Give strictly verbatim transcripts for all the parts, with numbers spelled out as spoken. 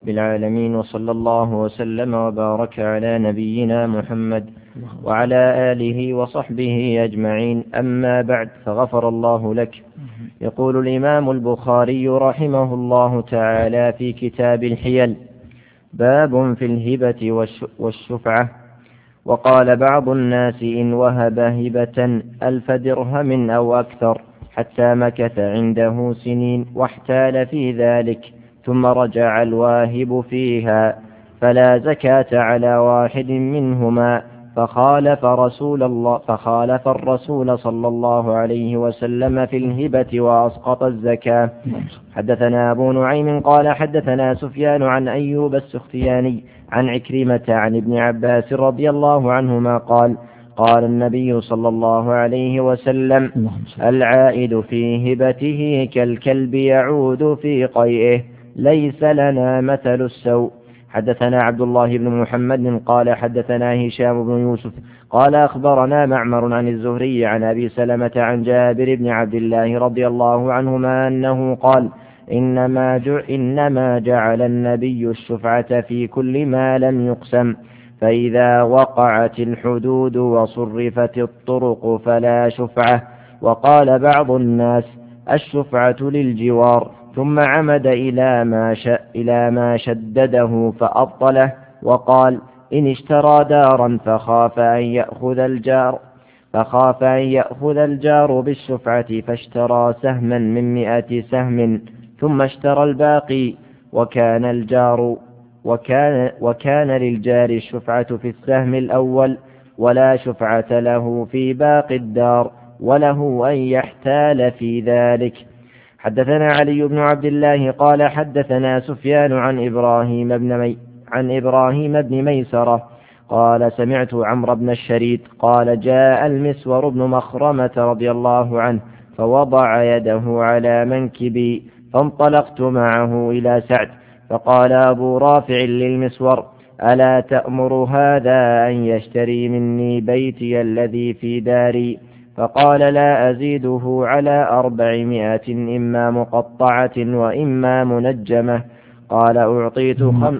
بالعالمين، وصلى الله وسلم وبارك على نبينا محمد وعلى آله وصحبه أجمعين. أما بعد، فغفر الله لك. يقول الإمام البخاري رحمه الله تعالى في كتاب الحيل: باب في الهبة والشفعة. وقال بعض الناس إن وهب هبة ألف درهم أو أكثر حتى مكث عنده سنين واحتال في ذلك ثم رجع الواهب فيها فلا زكاة على واحد منهما، فخالف رسول الله فخالف الرسول صلى الله عليه وسلم في الهبة وأسقط الزكاة. حدثنا أبو نعيم قال حدثنا سفيان عن أيوب السختياني عن عكرمة عن ابن عباس رضي الله عنهما قال: قال النبي صلى الله عليه وسلم: العائد في هبته كالكلب يعود في قيئه، ليس لنا مثل السوء. حدثنا عبد الله بن محمد قال حدثنا هشام بن يوسف قال أخبرنا معمر عن الزهري عن أبي سلمة عن جابر بن عبد الله رضي الله عنهما أنه قال: إنما جعل, إنما جعل النبي الشفعة في كل ما لم يقسم، فإذا وقعت الحدود وصرفت الطرق فلا شفعة. وقال بعض الناس: الشفعة للجوار، ثم عمد إلى ما, إلى ما شدده فأبطله، وقال: إن اشترى دارا فخاف أن يأخذ الجار فخاف أن يأخذ الجار بالشفعة فاشترى سهما من مئة سهم ثم اشترى الباقي، وكان الجار وكان, وكان للجار الشفعة في السهم الأول ولا شفعة له في باقي الدار، وله أن يحتال في ذلك. حدثنا علي بن عبد الله قال حدثنا سفيان عن إبراهيم بن مي عن إبراهيم بن ميسرة قال سمعت عمرو بن الشريد قال: جاء المسور بن مخرمة رضي الله عنه فوضع يده على منكبي فانطلقت معه إلى سعد، فقال أبو رافع للمسور: ألا تأمر هذا أن يشتري مني بيتي الذي في داري؟ فقال: لا أزيده على أربعمائة، إما مقطعة وإما منجمة. قال: أعطيت خم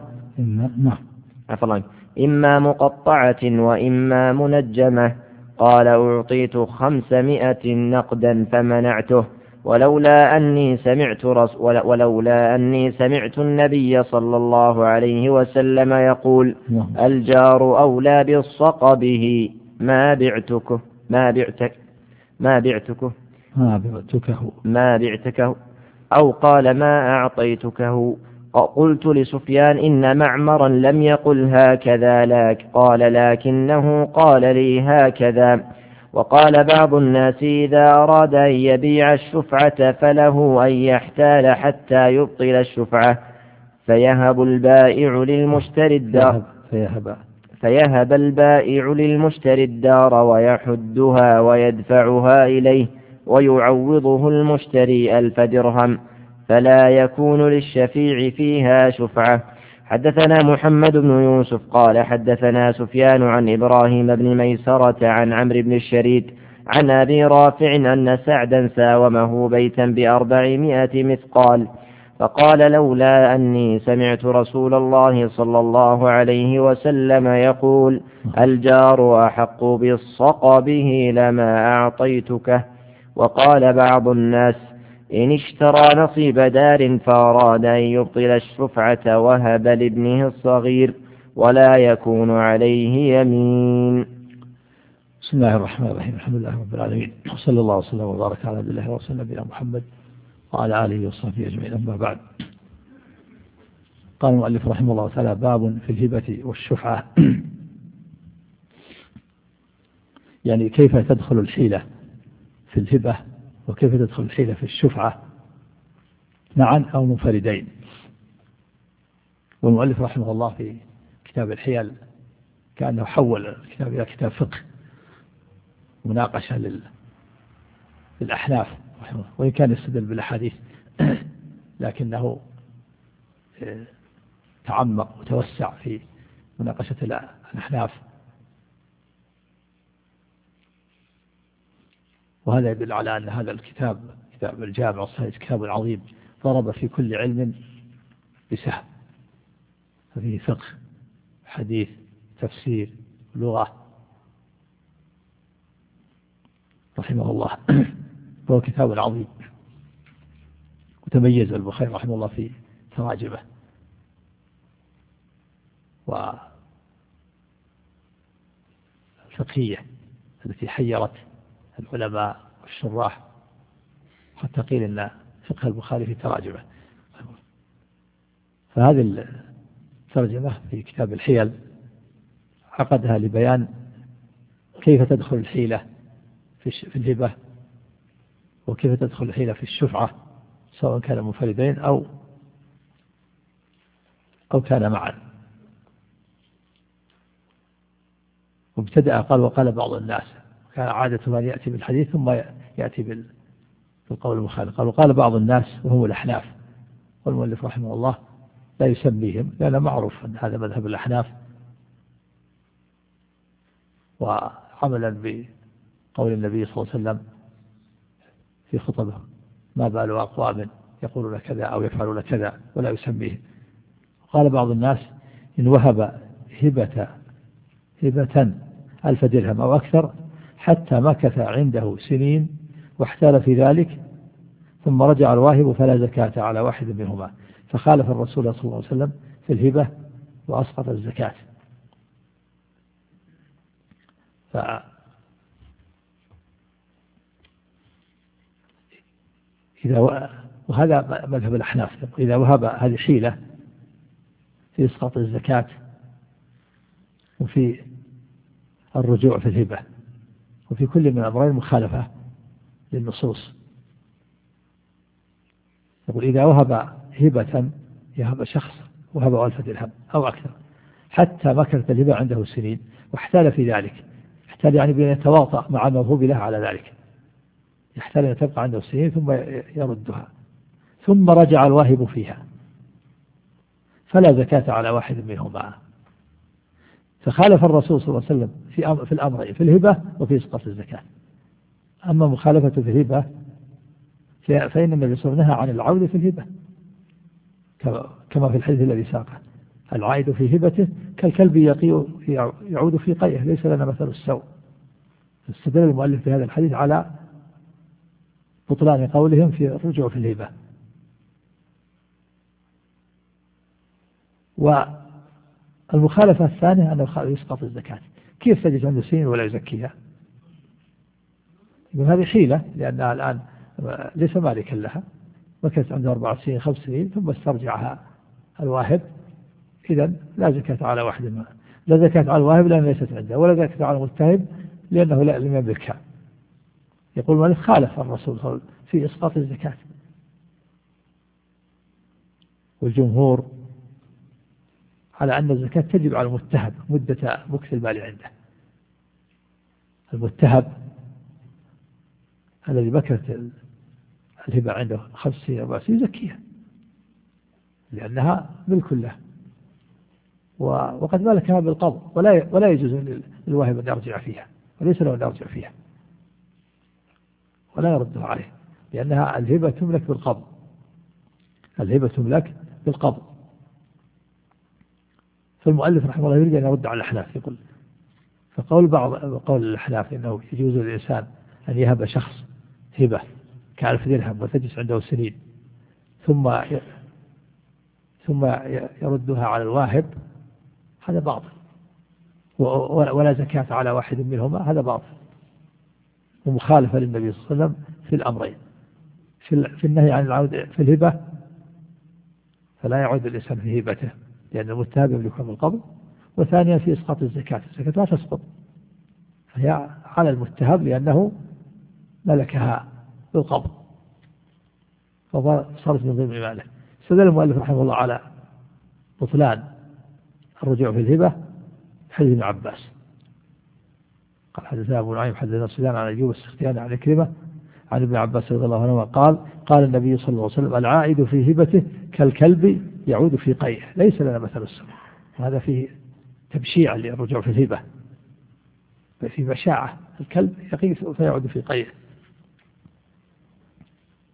إما مقطعة وإما منجمة. قال: أعطيت خمسمائة نقدا فمنعته، ولولا أني سمعت رس ولولا أني سمعت النبي صلى الله عليه وسلم يقول: الجار أولى بالصقبه ما بعتكه ما بعتك ما بعتكه ما بعتكه ما بعتكه أو قال ما أعطيتكه. قلت لسفيان: إن معمرا لم يقل هكذا لك، قال: لكنه قال لي هكذا. وقال بعض الناس: إذا أراد أن يبيع الشفعة فله أن يحتال حتى يبطل الشفعة، فيهب البائع للمشتري الدار فيهب, فيهب البائع للمشتري الدار ويحدها ويدفعها إليه ويعوضه المشتري ألف درهم، فلا يكون للشفيع فيها شفعة. حدثنا محمد بن يوسف قال حدثنا سفيان عن إبراهيم بن ميسرة عن عمرو بن الشريد عن أبي رافع أن سعدا ساومه بيتا بأربعمائة مثقال، فقال: لولا أني سمعت رسول الله صلى الله عليه وسلم يقول: الجار أحق بالصقبه لما أعطيتكه. وقال بعض الناس: إن اشترى نصيب دار فأراد أن يبطل الشفعة وهب لابنه الصغير ولا يكون عليه يمين. بسم الله الرحمن الرحيم. الحمد لله رب العالمين، وصلى الله وسلم وبارك على عبد الله ورسوله نبينا محمد وعلى آله وصحبه أجمعين. أما بعد، قال المؤلف رحمه الله تعالى: باب في الهبة والشفعة. يعني كيف تدخل الحيلة في الهبة وكيف تدخل الحيلة في الشفعة معا أو منفردين. والمؤلف رحمه الله في كتاب الحيل كأنه حول الكتاب إلى كتاب فقه مناقشة للأحناف رحمه، وإن كان يستدل بالأحاديث لكنه تعمق وتوسع في مناقشة الأحناف، وهذا يدل على أن هذا الكتاب كتاب الجامع الصحيح كتاب عظيم ضرب في كل علم بسهم، ففيه فقه، حديث، تفسير، لغة، رحمه الله. وهو كتاب عظيم، وتميز البخاري رحمه الله في تراجمه والفقهية التي حيرت العلماء والشراح، حتى قيل أن فقه البخاري في تراجمه. فهذه الترجمة في كتاب الحيل عقدها لبيان كيف تدخل الحيلة في الهبة، وكيف تدخل الحيلة في الشفعة، سواء كان منفردين أو أو كان معا. وابتدأ قال وقال بعض الناس، كان عادة أن يأتي بالحديث ثم يأتي بالقول المخالف. قال وقال بعض الناس وهم الأحناف، والمؤلف رحمه الله لا يسميهم لأن معروف أن هذا مذهب الأحناف، وعملا بقول النبي صلى الله عليه وسلم في خطبه ما بال أقوام يقولون كذا أو يفعلون كذا ولا يسميه. قال بعض الناس إن وهب هبة هبة ألف درهم أو أكثر حتى مكث عنده سنين واحتال في ذلك ثم رجع الواهب فلا زكاة على واحد منهما، فخالف الرسول صلى الله عليه وسلم في الهبة وأسقط الزكاة. ف إذا و... وهذا مذهب الأحناف، إذا وهب هذه حيلة في إسقاط الزكاة وفي الرجوع في الهبة وفي كل من الأمرين مخالفة للنصوص. يقول إذا وهب هبة، يهب شخص وهب ألف درهم أو أكثر حتى مكثت الهبة عنده سنين واحتال في ذلك، احتال يعني بأن يتواطأ مع موهوب له على ذلك، يحتال أن تبقى عنده سنين ثم يردها، ثم رجع الواهب فيها فلا زكاة على واحد منهما. فخالف الرسول صلى الله عليه وسلم في في الأمرين، في الهبة وفي إسقاط الزكاة. أما مخالفة في الهبة فإن النبي صلى الله عليه وسلم نهى عن العود في الهبة كما في الحديث الذي ساقه، العائد في هبته كالكلب يعود في قيئه ليس لنا مثل السوء. استدل المؤلف في هذا الحديث على بطلان قولهم في الرجوع في الهبة. والمخالفة الثانية أنه يسقط الزكاة. كيف تجد عنده سنين ولا يزكيها؟ يقول هذه حيلة لأنها الآن ليس مالكا لها، مكثت عنده أربع سنين خمس سنين ثم استرجعها الواهب، إذن لا زكاة على واحد منها، لا زكاة على الواهب لأنه ليست عنده، ولا زكاة على المتهب لأنه لا لم يملكها. يقول مالك خالف الرسول صلى الله عليه وسلم في إسقاط الزكاة. والجمهور على أن الزكاة تجب على المتهب مدة مكث المال عنده. المتهب الذي مكثت الهبة عنده خمس سنين أربع سنين يزكيها لأنها ملك له، وقد ملكها بالقبض، ولا ولا يجوز للواهب أن يرجع فيها، وليس له أن يرجع فيها ولا يردها عليه، لأنها الهبة تملك بالقبض، الهبة تملك بالقبض. فالمؤلف رحمه الله يريد أن يرد على الأحناف، يقول فقول بعض قول الأحناف إنه يجوز للإنسان أن يهب شخص هبة كألف درهم وتجلس عنده سنين ثم ثم يردها على الواهب، هذا باطل، ولا زكاة على واحد منهما، هذا باطل ومخالفة للنبي صلى الله عليه وسلم في الأمرين، في النهي عن العود في الهبة فلا يعود الإنسان في هبته لأن المتهب يملكها بالقبض، وثانيا في إسقاط الزكاة، الزكاة لا تسقط، فهي على المتهب لأنه ملكها بالقبض فصارت من ضمن ماله. استدل المؤلف رحمه الله على بطلان الرجوع في الهبة حديث ابن عباس قال حدثنا أبو نعيم حدثنا سفيان عن أيوب السختياني عن كلمة عن ابن عباس رضي الله عنهما قال قال النبي صلى الله عليه وسلم العائد في هبته كالكلب يعود في قيئه ليس لنا مثل السوء. وهذا فيه تبشيع للرجوع في الهبة، في بشاعة، الكلب يقيس فيعود في قيئه.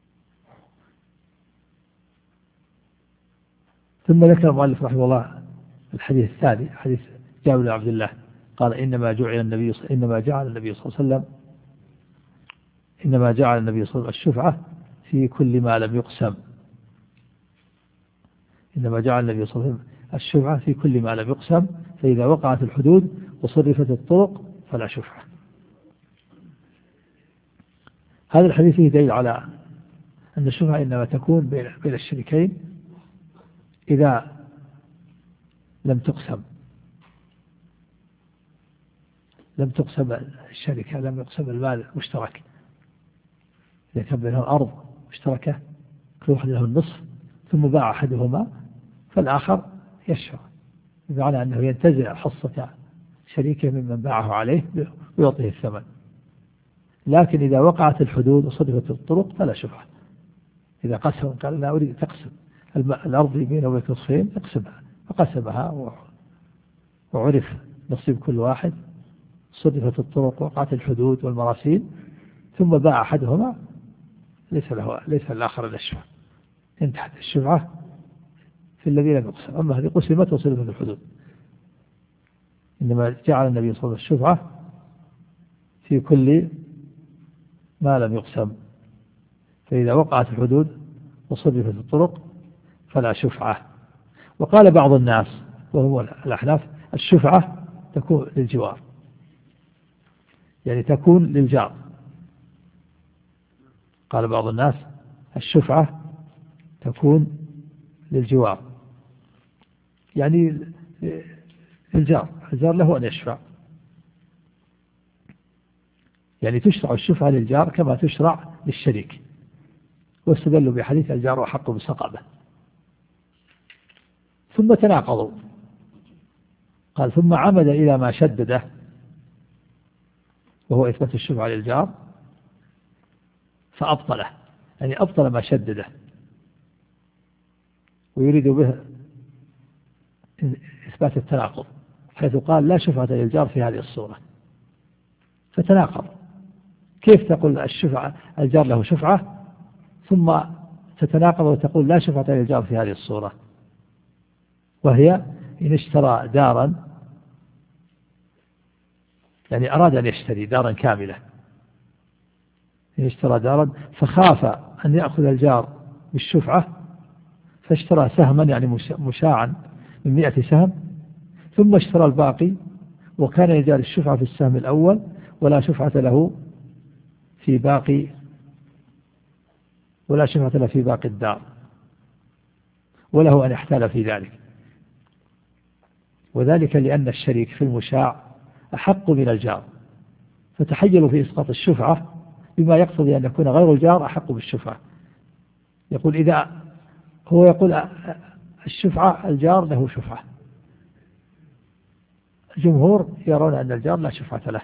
ثم ذكر المؤلف رحمه الله الحديث الثاني حديث جابر بن عبد الله قال إنما جعل النبي إنما جعل النبي صلى الله عليه وسلم إنما جعل النبي صلى الله عليه وسلم الشفعة في كل ما لم يقسم إنما جعل النبي صلى الله عليه وسلم الشفعة في كل ما لم يقسم فإذا وقعت الحدود وصرفت الطرق فلا شفعة. هذا الحديث فيه دليل على أن الشفعة إنما تكون بين الشريكين إذا لم تقسم لم تقسم الشركة لم يقسم المال المشترك. إذا كان بينهم أرض مشتركة كل واحد له النصف ثم باع أحدهما فالآخر يشفع بمعنى أنه ينتزع حصة شريكه ممن باعه عليه ويعطيه الثمن. لكن إذا وقعت الحدود وصرفت الطرق فلا شفعة. إذا قسم قال أنا أريد تقسم الأرض بينه وبين نصفين اقسمها فقسمها وعرف نصيب كل واحد صرفت الطرق وقعت الحدود والمراسيل ثم باع أحدهما ليس له ليس الآخر إلا الشفعة. انتهت الشفعة في الذي لم يقسم. أما هذه قسمت وصرفت الحدود. إنما جعل النبي صلى الله عليه وسلم الشفعة في كل ما لم يقسم فإذا وقعت الحدود وصرفت الطرق فلا شفعة. وقال بعض الناس وهو الأحناف الشفعة تكون للجوار يعني تكون للجار. قال بعض الناس الشفعة تكون للجوار يعني الجار الجار له أن يشفع يعني تشرع الشفعة للجار كما تشرع للشريك. واستدلوا بحديث الجار أحق بسقبه. ثم تناقضوا قال ثم عمد إلى ما شدده وهو إثبات الشفعة للجار فأبطله يعني أبطل ما شدده ويريد به إثبات التناقض حيث قال لا شفعة للجار في هذه الصورة فتناقض. كيف تقول الشفعة الجار له شفعة ثم تتناقض وتقول لا شفعة للجار في هذه الصورة؟ وهي إن اشترى دارا يعني أراد أن يشتري دارا كاملة إن اشترى دارا فخاف أن يأخذ الجار بالشفعة فاشترى سهما يعني مشاعا من مئة سهم ثم اشترى الباقي وكان يجعل الشفعة في السهم الأول ولا شفعة له في باقي ولا شفعة له في باقي الدار وله أن يحتال في ذلك. وذلك لأن الشريك في المشاع أحق من الجار فتحيلوا في إسقاط الشفعة بما يقتضي أن يكون غير الجار أحق بالشفعة. يقول إذا هو يقول الشفعة الجار له شفعة الجمهور يرون أن الجار لا شفعة له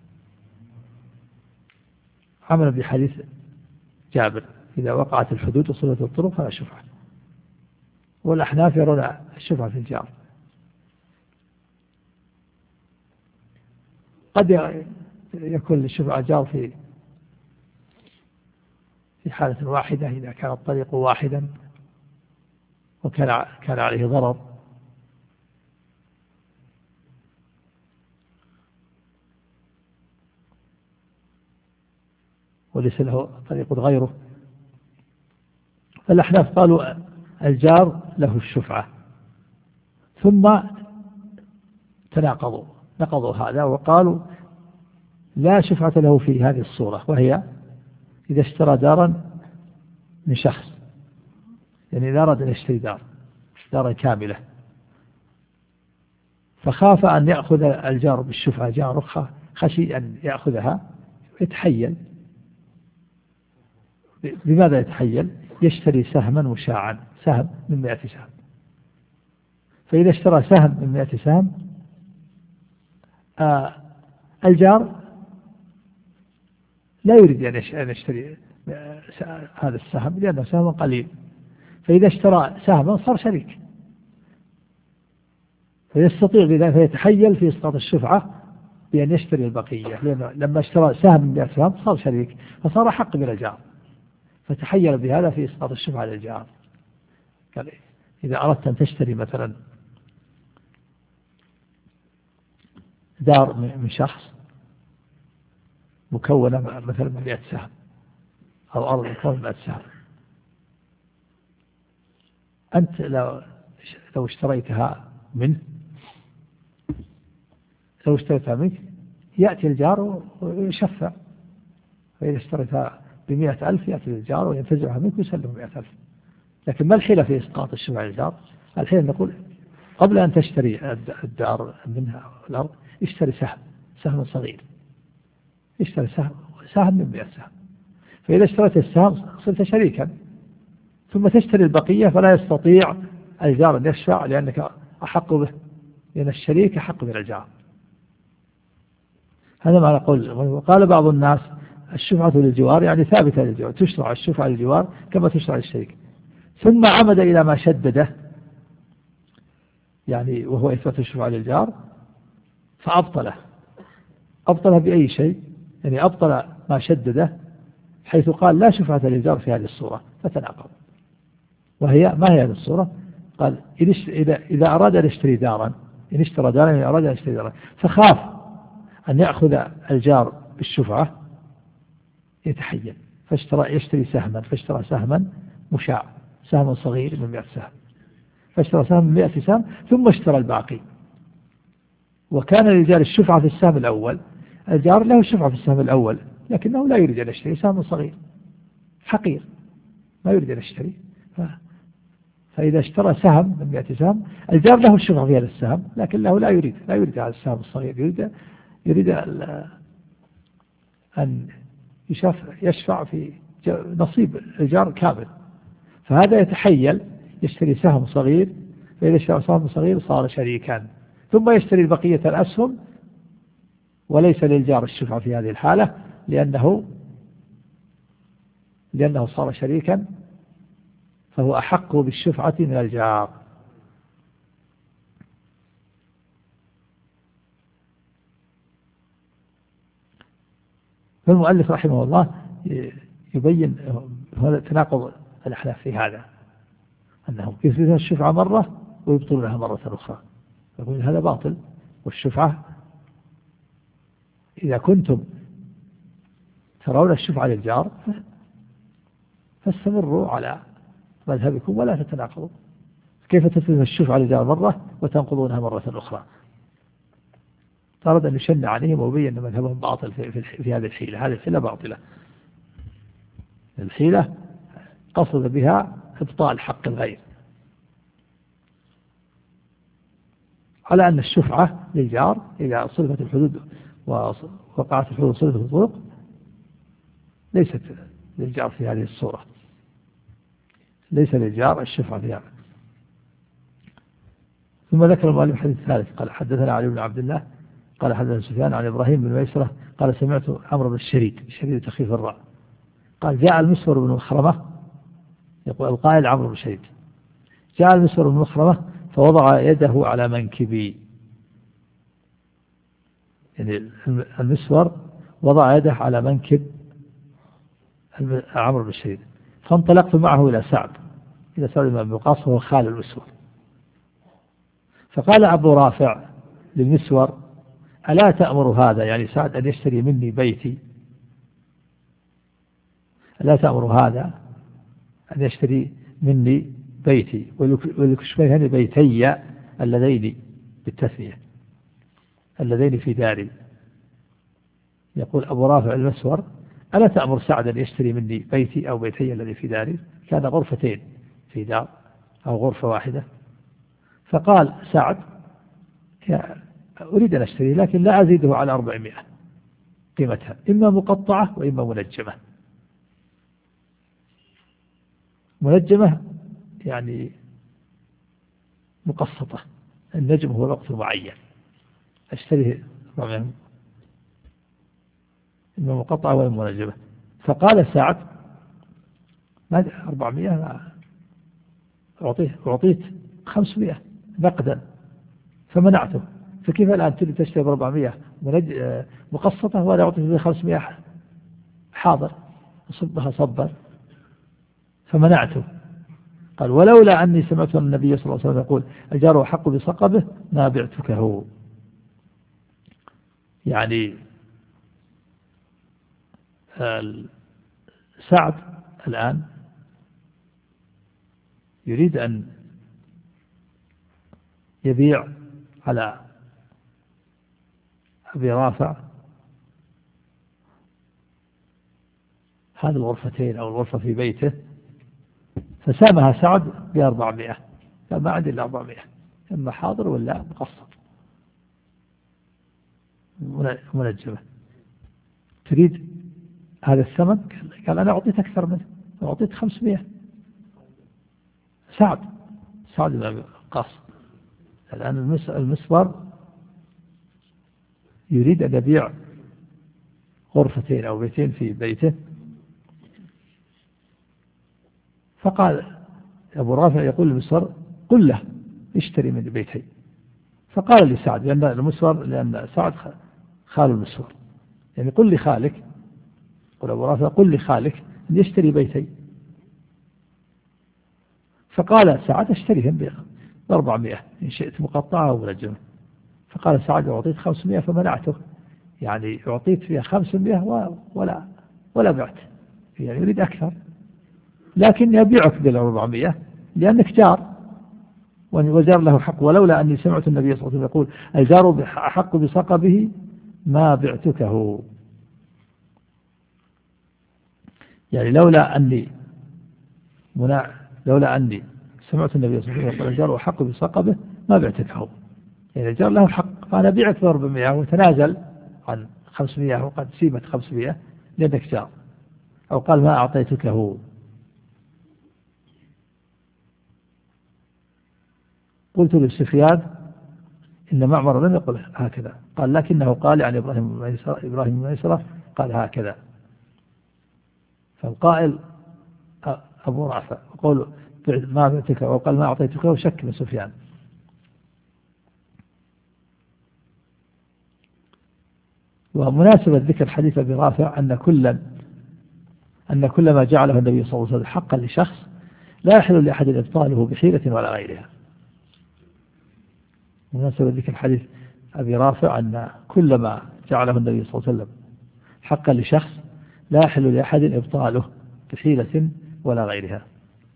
عملا بحديث جابر إذا وقعت الحدود وصلت الطرق فلا شفعة. والأحناف يرون الشفعة في الجار. قد يكون الشفعة جار في في حالة واحدة إذا كان الطريق واحدا وكان كان عليه ضرر وليس له طريق غيره. فالأحناف قالوا الجار له الشفعة ثم تناقضوا نقضوا هذا وقالوا لا شفعة له في هذه الصورة وهي إذا اشترى دارا من شخص يعني إذا أراد أن يشتري دار دارا كاملة فخاف أن يأخذ الجار بالشفعة جار رخة خشي أن يأخذها يتحيل. بماذا يتحيل؟ يشتري سهما مشاعا سهم من مئة سهم فإذا اشترى سهم من مئة سهم آه الجار لا يريد أن يشتري هذا السهم لأنه سهم قليل فإذا اشترى سهما صار شريك فيستطيع بذلك فيتحيل في إسقاط الشفعة بأن يشتري البقية لأنه لما اشترى سهم من مئة سهم صار شريك فصار حق من الجار فتحيل بهذا في إسقاط الشفعة للجار. قال إذا أردت أن تشتري مثلا دار من شخص مكونة مثلا من مئة سهم أو أرض مكونة من مئة سهم، أنت لو لو اشتريتها منه لو اشتريتها منك يأتي الجار ويشفع، فإذا اشتريتها بمئة ألف يأتي الجار وينتزعها منك ويسلم مئة ألف. لكن ما الحيلة في إسقاط الشفعة للجار؟ الحيلة نقول قبل أن تشتري الدار منها الأرض اشتري سهم سهم صغير، اشتري سهم سهم من مئة سهم، فإذا اشتريت السهم صرت شريكا، ثم تشتري البقية فلا يستطيع الجار أن يشفع لأنك أحق به، لأن الشريك أحق من الجار. هذا ما نقول. وقال بعض الناس الشفعة للجوار يعني ثابتة للجوار، تشرع الشفعة للجوار كما تشرع للشريك، ثم عمد إلى ما شدده يعني وهو إثبات الشفعة للجار فأبطله. أبطله بأي شيء؟ يعني أبطل ما شدده حيث قال لا شفعة للجار في هذه الصورة، فتناقض. وهي ما هي هذه الصورة؟ قال إذا إذا أراد أن يشتري دارا، إن اشترى دارا إن أراد أن يشتري دارا فخاف أن يأخذ الجار بالشفعة يتحيل، فاشترى يشتري سهما، فاشترى سهما مشاع سهم صغير من مئة سهم، فاشترى سهم من مئة سهم ثم اشترى الباقي، وكان للجار الشفعة في السهم الأول، الجار له الشفعة في السهم الأول لكنه لا يريد أن يشتري سهم صغير حقير، ما يريد أن يشتري، فإذا اشترى سهم من مئة سهم الجار له الشفعة في هذا السهم لكنه لا يريد لا يريد هذا السهم الصغير، يريد يريد أن يشفع في نصيب الجار كامل، فهذا يتحيل يشتري سهم صغير، فإذا اشترى سهم صغير صار شريكا، ثم يشتري بقية الأسهم وليس للجار الشفعة في هذه الحالة لأنه لأنه صار شريكا فهو أحق بالشفعة من الجار. فالمؤلف رحمه الله يبين هذا تناقض الأحناف في هذا، أنهم يثبتون الشفعة مرة ويبطلونها مرة أخرى، يقول هذا باطل، والشفعة إذا كنتم ترون الشفعة للجار فاستمروا على مذهبكم ولا تتناقضوا، كيف تثبتون الشفعة للجار مرة وتنقضونها مرة أخرى؟ أراد أن يشنع عليهم ويبين أن مذهبهم باطل في, في, في هذه الحيلة، هذه الحيلة باطلة، الحيلة قصد بها إبطال حق الغير، على أن الشفعة للجار إذا صرفت الحدود ووقعت الحدود صرفت الطرق ليست للجار في هذه الصورة، ليس للجار الشفعة في هذا. ثم ذكر المؤلف الحديث الثالث قال حدثنا علي بن عبد الله قال حدثنا سفيان عن إبراهيم بن ميسرة قال سمعت عمرو بن الشريد الشريد تخفيف الراء قال جاء المسور بن مخرمة، يقول القائل عمرو بن الشريد، جاء المسور بن مخرمة فوضع يده على منكبي، يعني المسور وضع يده على منكب عمرو بن الشريد، فانطلقت معه إلى سعد إلى سعد بن أبي وقاص وهو خال المسور، فقال أبو رافع للمسور ألا تأمر هذا يعني سعد أن يشتري مني بيتي، ألا تأمر هذا أن يشتري مني بيتي ولكشفين بيتي اللذين بالتثنية اللذين في داري، يقول أبو رافع المسور ألا تأمر سعد أن يشتري مني بيتي أو بيتي الذي في داري، كان غرفتين في دار أو غرفة واحدة، فقال سعد أريد أن أشتري لكن لا أزيده على أربعمائة قيمتها، إما مقطعة وإما منجمة. منجمة يعني مقسطة، النجم هو الوقت المعين، أشتريه أربعمائة إما مقطعة وإما منجمة. فقال سعد ما أربعمائة أعطيه أعطيت خمسمائة نقدا فمنعته، فكيف الآن تريد تشتري بأربعمائة مقسطة ولا أعطيه بخمسمائة حاضر صبها صبا، فمنعته. قال ولولا أني سمعت النبي صلى الله عليه وسلم يقول الجار حق بصقبه ما بعتكه. يعني سعد الآن يريد أن يبيع على أبي رافع هذه الغرفتين أو الغرفة في بيته، فسامها سعد بأربعمائة، قال ما عندي إلا أربعمائة، إما حاضر ولا مقسط منجمة، تريد هذا الثمن؟ قال أنا أعطيت أكثر منه، أعطيت خمسمائة. سعد سعد بن وقاص الآن المسبر يريد أن يبيع غرفتين أو بيتين في بيته، فقال أبو رافع يقول للمسور قل له اشتري من بيتين، فقال لسعد لأن المسور لأن سعد خال المسور، يعني قل لخالك، قل أبو رافع قل لخالك أن يشتري بيتين، فقال سعد اشتريهم بأربعمائة إن شئت مقطعة أو منجمة، فقال سعد أعطيت خمسمائة فمنعته، يعني أعطيت فيها خمسمائة ولا ولا بعت، يعني يريد أكثر، لكن يبيعك بالأربعمائة لأنك جار وجار له حق، ولولا أني سمعت النبي صلى الله عليه وسلم يقول الجار أحق بصقبه ما بعتكه، يعني لولا أني منع لولا أني سمعت النبي صلى الله عليه وسلم يقول الجار أحق بصقبه ما بعتكه، يعني الجار له حق، فأنا بيعك بأربعمائة وتنازل عن خمسمائة وقد سيبت خمسمائة لأنك جار، أو قال ما أعطيتكه. قلت لسفيان إن معمر لم يقل هكذا، قال لكنه قال يعني إبراهيم إبراهيم بن ميسرة قال هكذا، فالقائل أبو رافع وقول ما بعتك وقال ما أعطيتك وشك من سفيان. ومناسبة ذكر حديث أبي رافع أن كل أن كل ما جعله النبي صلى الله عليه وسلم حقا لشخص لا يحل لأحد إبطاله بحيلة ولا غيرها. مناسبة ذكر حديث أبي رافع أن كل ما جعله النبي صلى الله عليه وسلم حقا لشخص لا يحل لأحد إبطاله بحيلة ولا غيرها.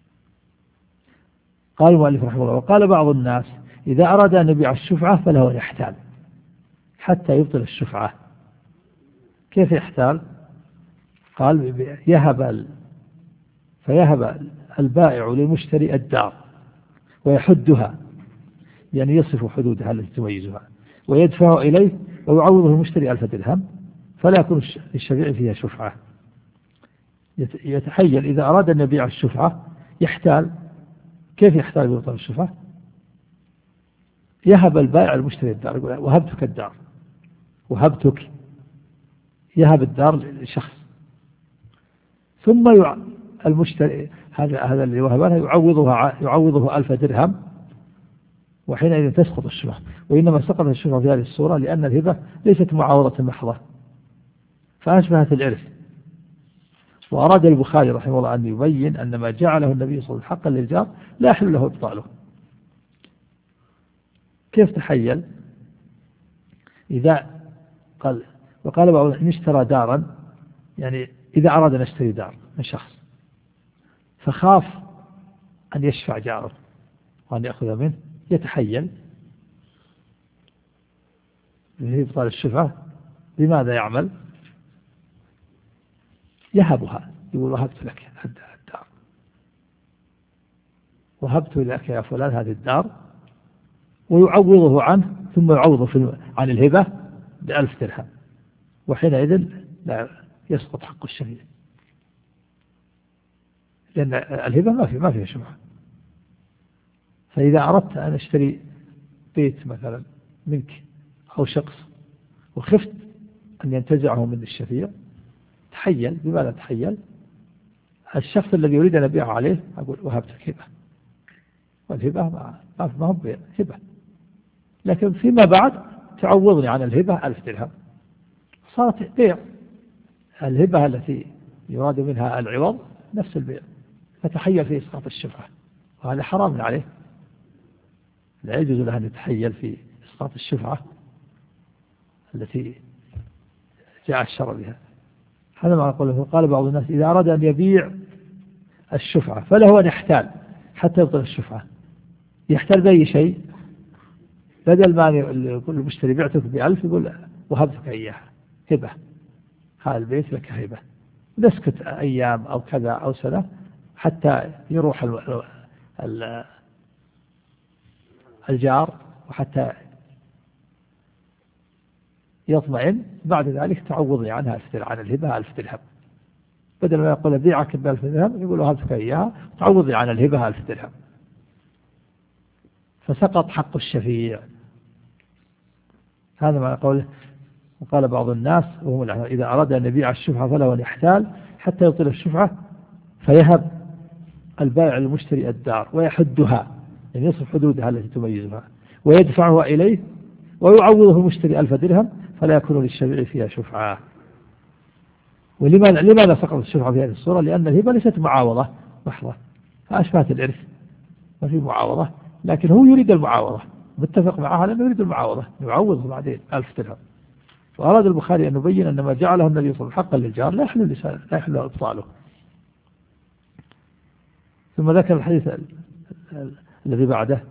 قال المؤلف رحمه الله وقال بعض الناس إذا أراد أن يبيع الشفعة فله أن يحتال حتى يبطل الشفعة. كيف يحتال؟ قال يهب فيهب البائع للمشتري الدار ويحدها، يعني يصف حدودها التي تميزها، ويدفع إليه ويعوضه المشتري ألف درهم، فلا يكون للشفيع فيها شفعة. يتحيل إذا أراد أن يبيع الشفعة يحتال. كيف يحتال بيبطل الشفعة؟ يهب البائع المشتري الدار، يقول وهبتك الدار، وهبتك، يهب الدار لشخص، ثم المشتري هذا هذا اللي وهبها يعوضها يعوضه ألف درهم، وحينئذ تسقط الشفعة. وإنما سقطت الشفعة في هذه الصورة لأن الهبة ليست معاوضة محضة فأشبهت الإرث. وأراد البخاري رحمه الله أن يبين أن ما جعله النبي صلى الله عليه وسلم حقا للجار لا يحل له إبطاله. كيف تحيل؟ إذا قال وقال بعض إن اشترى دارا، يعني إذا أراد أن يشتري دار من شخص فخاف أن يشفع جاره وأن يأخذ منه، يتحيل لإبطال الشفعة. بماذا يعمل؟ يهبها، يقول وهبت لك الدار، وهبت لك يا فلان هذه الدار، ويعوضه عنه، ثم يعوضه عن الهبة بألف درهم، وحينئذ لا يسقط حق الشفيع، لأن الهبة ما في ما فيها شفعة. فإذا أردت أن أشتري بيت مثلا منك أو شخص وخفت أن ينتزعه من الشفيع، تحيل. بماذا تحيل؟ الشخص الذي يريد أن أبيعه عليه أقول وهبتك هبة، والهبة ما ما هو هبة، لكن فيما بعد تعوضني عن الهبة ألف درهم، صارت بيع. الهبة التي يراد منها العوض نفس البيع، فتحيل في إسقاط الشفعة، وهذا حرام عليه، لا يجوز له أن يتحيل في إسقاط الشفعة التي جاء الشرع بها. هذا ما قوله. قال بعض الناس إذا أراد أن يبيع الشفعة فله أن يحتال حتى يبطل الشفعة. يحتال بأي شيء، بدل ما يقول المشتري بعتك بألف يقول وهبتك إياها هبة، هذا البيت لك هبة، نسكت أيام أو كذا أو سنة حتى يروح الجار وحتى يطمئن، بعد ذلك تعوضني عنها ألف درهم، عن الهبة ألف درهم، بدل ما يقول بيعك بألف درهم يقول هبتك إياها تعوضني عن الهبة ألف درهم، فسقط حق الشفيع. هذا ما قوله. وقال بعض الناس وهم إذا أراد أن يبيع الشفعة فله أن يحتال حتى يبطل الشفعة فيهب البائع للمشتري الدار ويحدها، يعني يصف حدودها التي تميزها، ويدفعها إليه ويعوضه المشتري ألف درهم فلا يكون للشفيع فيها شفعة. ولماذا لماذا سقط الشفعة في هذه الصورة؟ لأن الهبة ليست معاوضة محضة، فأشبهت الإرث ما في معاوضة، لكن هو يريد المعاوضة، متفق معها لأنه يريد المعاوضة يعوضه بعدين ألف درهم. وأراد البخاري أن يبين أن ما جعله النبي صلى الله عليه وسلم حقا للجار لا يحل لا يحل إبطاله. ثم ذكر الحديث الذي بعده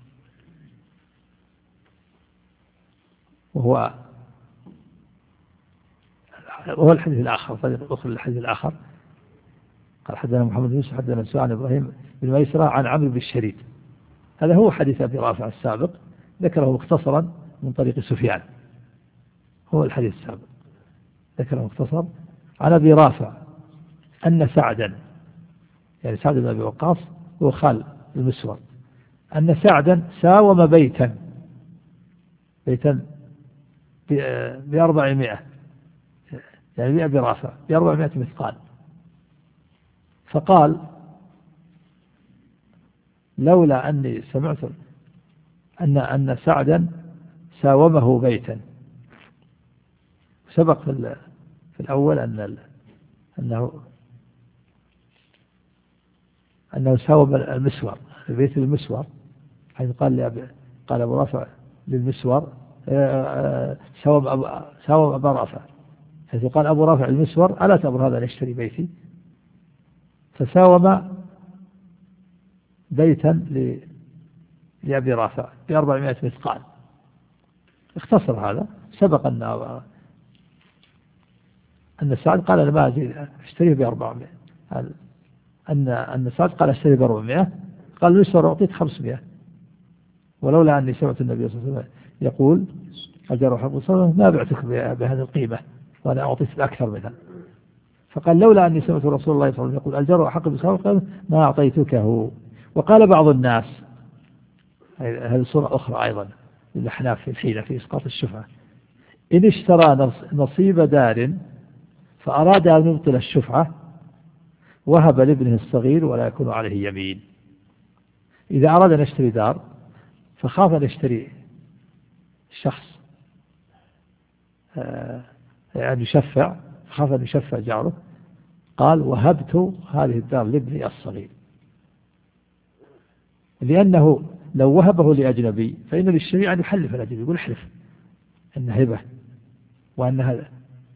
وهو وهو الحديث الآخر، أخر الحديث الآخر قال حدثنا محمد بن يوسف حدثنا سعد عن إبراهيم بن ميسرة عن عمرو بن الشريد. هذا هو حديث أبي رافع السابق، ذكره مختصرا من طريق سفيان، هو الحديث السابق ذكره مختصر عن أبي رافع أن سعدا، يعني سعد بن أبي وقاص هو خال المسور، أن سعدا ساوم بيتا بيتا بأربعمائة، يعني بأبي رافع بأربعمائة مثقال، فقال لولا أني سمعت أن أن سعدا ساومه بيتا. سبق في, في الأول أن أنه أنه ساوم المسور في بيت المسور، حيث قال لأبي قال أبو رافع للمسور ساوم أبو ساوم أبا رافع، حيث قال أبو رافع المسور ألا تأمر هذا أن يشتري بيتي، فساوم بيتا لأبي رافع بأربعمائة مثقال. اختصر هذا. سبق أن أن سعد قال أنا ما اشتريه بأربعمائة، أن أن سعد قال اشتريه بأربعمائة، قال المسور أعطيت خمسمائة، ولولا أني سمعت النبي صلى الله عليه وسلم يقول الجار حق الصلاة ما بعتك بهذه القيمة وأنا أعطيت أكثر منها، فقال لولا أني سمعت رسول الله صلى الله عليه وسلم يقول الجار حق بالصلاة ما أعطيتكه. وقال بعض الناس، هذه صورة أخرى أيضا للأحناف في الحيلة في إسقاط الشفعة، إن اشترى نصيب دار فأراد أن يبطل الشفعة وهب لابنه الصغير ولا يكون عليه يمين. إذا أراد أن يشتري دار فخاف أن يشتري شخص أن يشفع، خاف أن يشفع جاره، قال وهبت هذه الدار لابني الصغير، لأنه لو وهبه لأجنبي فإن للشريعة أن يحلف الأجنبي، يقول احلف أنها هبة وأنها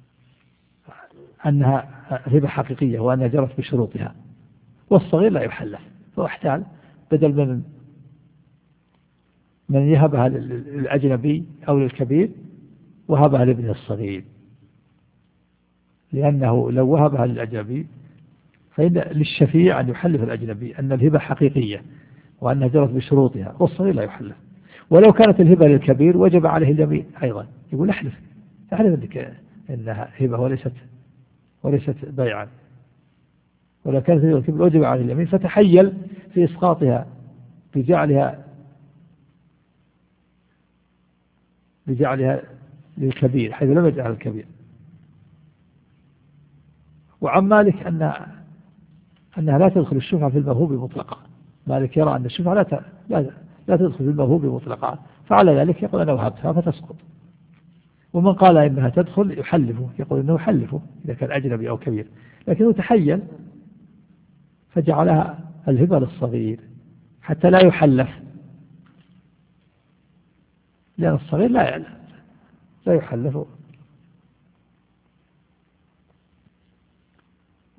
أنها هبة حقيقية وأنها جرت بشروطها، والصغير لا يحلف، فهو احتال بدل من من يهبها للأجنبي أو للكبير وهبها لابنه الصغير، لأنه لو وهبها للأجنبي فإن للشفيع أن يحلف الأجنبي أن الهبة حقيقية وأنها جرت بشروطها، والصغير لا يحلف. ولو كانت الهبة للكبير وجب عليه اليمين أيضا، يقول احلف احلف انك انها هبة وليست وليست بيعا. ولو كانت الهبة للكبير وجب عليه اليمين، فتحيل في إسقاطها بجعلها بجعلها للكبير حيث لم يجعل الكبير. وعن مالك أن أنها لا تدخل الشفعة في الموهوب مطلقا، مالك يرى أن الشفعة لا لا لا تدخل في الموهوب مطلقا، فعلى ذلك يقول أنا وهبتها فتسقط. ومن قال إنها تدخل يحلفه، يقول إنه يحلفه إذا كان أجنبي أو كبير، لكنه تحيل فجعلها الهبة للصغير حتى لا يحلف، لأن الصغير لا يعلم لا يحلف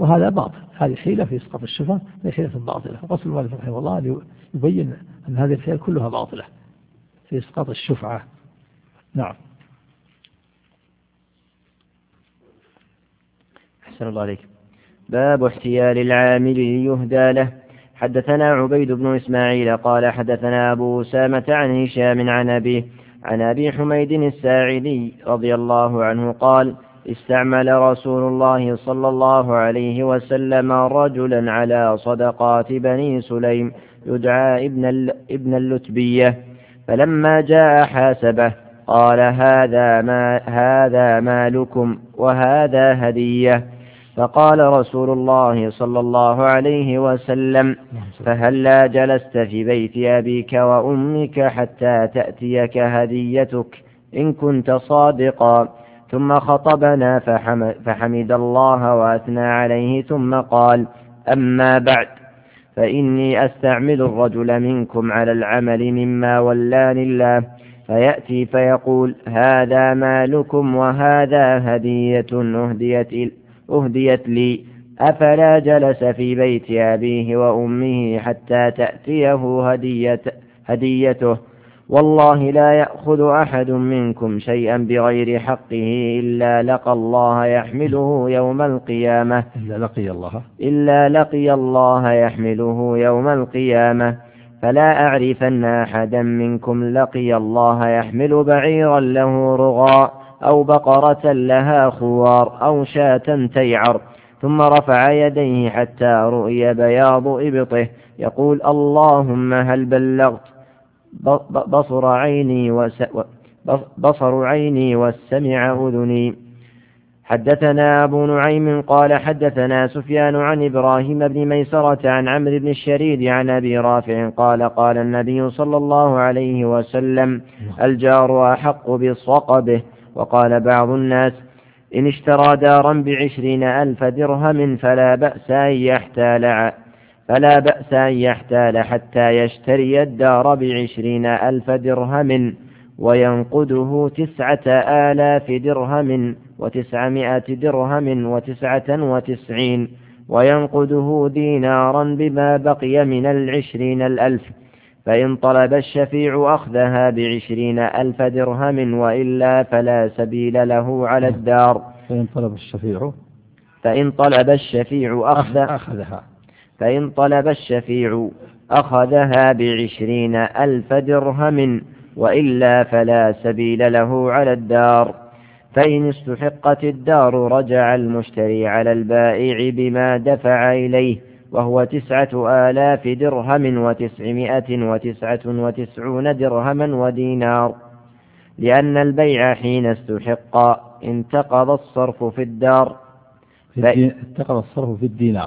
وهذا باطل. هذه حيلة في إسقاط الشفعة، هي حيلة باطلة. قصد المؤلف رحمه الله يبين أن هذه الحيل كلها باطلة في إسقاط الشفعة. نعم. أحسن الله عليك. باب احتيال العامل ليهدى له. حدثنا عبيد بن إسماعيل قال حدثنا أبو أسامة عن هشام عن أبيه عن أبي حميد الساعدي رضي الله عنه قال استعمل رسول الله صلى الله عليه وسلم رجلا على صدقات بني سليم يدعى ابن, ابن اللتبية، فلما جاء حاسبه قال هذا, ما هذا مالكم وهذا هدية. فقال رسول الله صلى الله عليه وسلم فهلا جلست في بيت أبيك وأمك حتى تأتيك هديتك إن كنت صادقا. ثم خطبنا فحمد الله وأثنى عليه ثم قال أما بعد فإني أستعمل الرجل منكم على العمل مما ولاني الله، فيأتي فيقول هذا مالكم وهذا هدية أهديت, أهديت لي، أفلا جلس في بيت أبيه وأمه حتى تأتيه هدية هديته. والله لا يأخذ أحد منكم شيئا بغير حقه إلا لقى الله يحمله يوم القيامة إلا لقي الله إلا لقي الله يحمله يوم القيامة. فلا أعرفن أحدا منكم لقي الله يحمل بعيرا له رغاء أو بقرة لها خوار أو شاة تيعر ثم رفع يديه حتى رؤي بياض إبطه يقول اللهم هل بلغت؟ بصر عيني وس... بصر عيني والسمع أذني. حدثنا أبو نعيم قال حدثنا سفيان عن إبراهيم بن ميسرة عن عمرو بن الشريد عن أبي رافع قال قال النبي صلى الله عليه وسلم الجار أحق بصقبه. وقال بعض الناس إن اشترى دارا بعشرين ألف درهم فلا بأس أن يحتال فلا بأس أن يحتال حتى يشتري الدار بعشرين ألف درهم وينقده تسعة آلاف درهم وتسعمائة درهم وتسعة وتسعين وينقده دينارا بما بقي من العشرين الألف، فإن طلب الشفيع أخذها بعشرين ألف درهم وإلا فلا سبيل له على الدار. فإن طلب الشفيع فإن طلب الشفيع أخذ أخذها فإن طلب الشفيع أخذها بعشرين ألف درهم وإلا فلا سبيل له على الدار. فإن استحقت الدار رجع المشتري على البائع بما دفع إليه وهو تسعة آلاف درهم وتسعمائة وتسعة وتسعون درهما ودينار، لأن البيع حين استحق انتقض الصرف في الدار في انتقض الصرف في الدينار.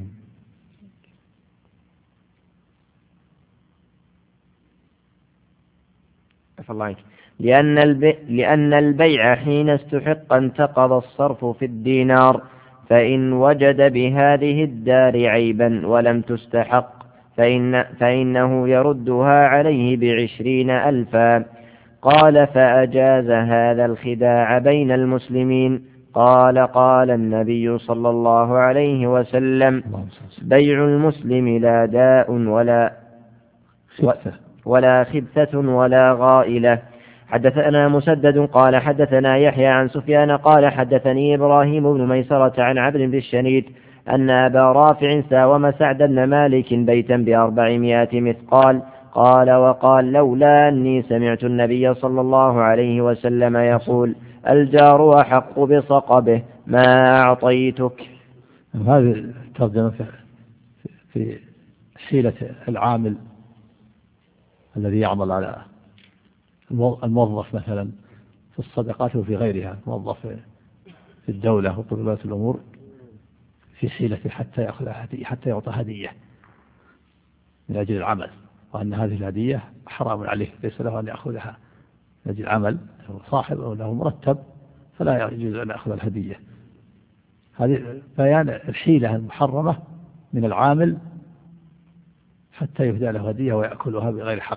لأن البيع, لأن البيع حين استحق انتقض الصرف في الدينار، فإن وجد بهذه الدار عيبا ولم تستحق فإن فإنه يردها عليه بعشرين ألفا. قال فأجاز هذا الخداع بين المسلمين. قال قال النبي صلى الله عليه وسلم بيع المسلم لا داء ولا خبثة ولا خبثة ولا غائلة. حدثنا مسدد قال حدثنا يحيى عن سفيان قال حدثني إبراهيم بن ميسرة عن عبد بن الشنيد أن أبا رافع ساوم سعد بن مالك بيتا بأربعمائة مثقال. قال وقال لولا أني سمعت النبي صلى الله عليه وسلم يقول الجار أحق بصقبه ما أعطيتك. هذه الترجمة في حيلة العامل الذي يعمل على الموظف مثلا في الصدقات وفي غيرها، موظف في الدولة وطلبات الأمور في حيلة حتى يأخذ هدية حتى يعطى هدية من أجل العمل، وأن هذه الهدية حرام عليه ليس له أن يأخذها من أجل العمل، صاحب أو له مرتب فلا يجوز أن يأخذ الهدية. هذه بيان الحيلة المحرمة من العامل حتى يهدى له هدية ويأكلها بغير حق.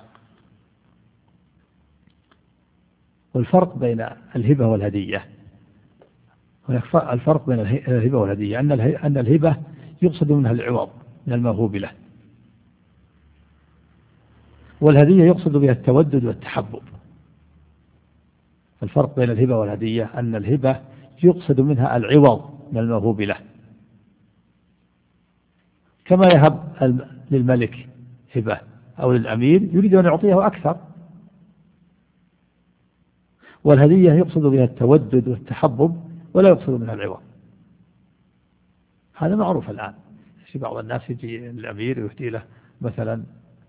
والفرق بين الهبة والهدية هناك الفرق بين الهبة والهدية، أن الهبة يقصد منها العوض من الموهوب له، والهدية يقصد بها التودد والتحبب. الفرق بين الهبة والهدية أن الهبة يقصد منها العوض من الموهوب له، كما يهب للملك هبة أو للأمير يريد أن يعطيه أكثر. والهدية يقصد بها التودد والتحبب ولا يقصد منها العوض. هذا معروف الآن، في بعض الناس يجي الأمير يهدي له مثلا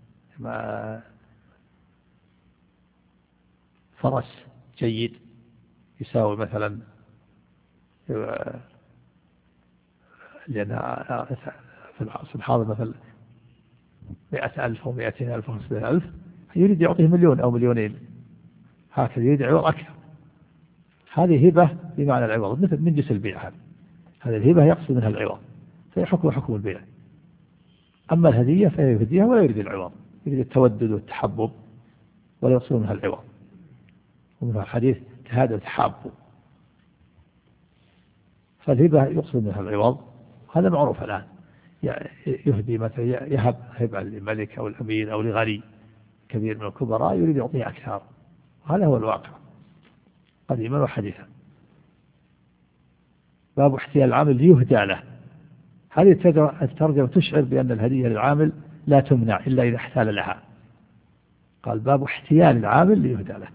فرس جيد يساوي مثلا لأن في العصر الحاضر مثلا مئة ألف ومئتين ألف وخمسين ألف، يريد يعطيه مليون أو مليونين، هكذا يريد عوض أكثر. هذه هبة بمعنى العوض، مثل من جنس البيع. هذه الهبة يقصد منها العوض، فهي حكم حكم البيع. أما الهدية فهي يهديها ولا يريد العوض، يريد التودد والتحبب ولا يقصد منها العوض. ومن الحديث هذا تحابوا، فالهبة يقصد منها العوض، هذا معروف الآن. يهدي مثلا يهب هبة للملك أو الأمير أو لغني كبير من الكبراء يريد يعطيه أكثر، هذا هو الواقع قديما وحديثا. باب احتيال العامل ليهدى له. هذه الترجمة تشعر بأن الهدية للعامل لا تمنع إلا إذا احتال لها. قال باب احتيال العامل ليهدى له،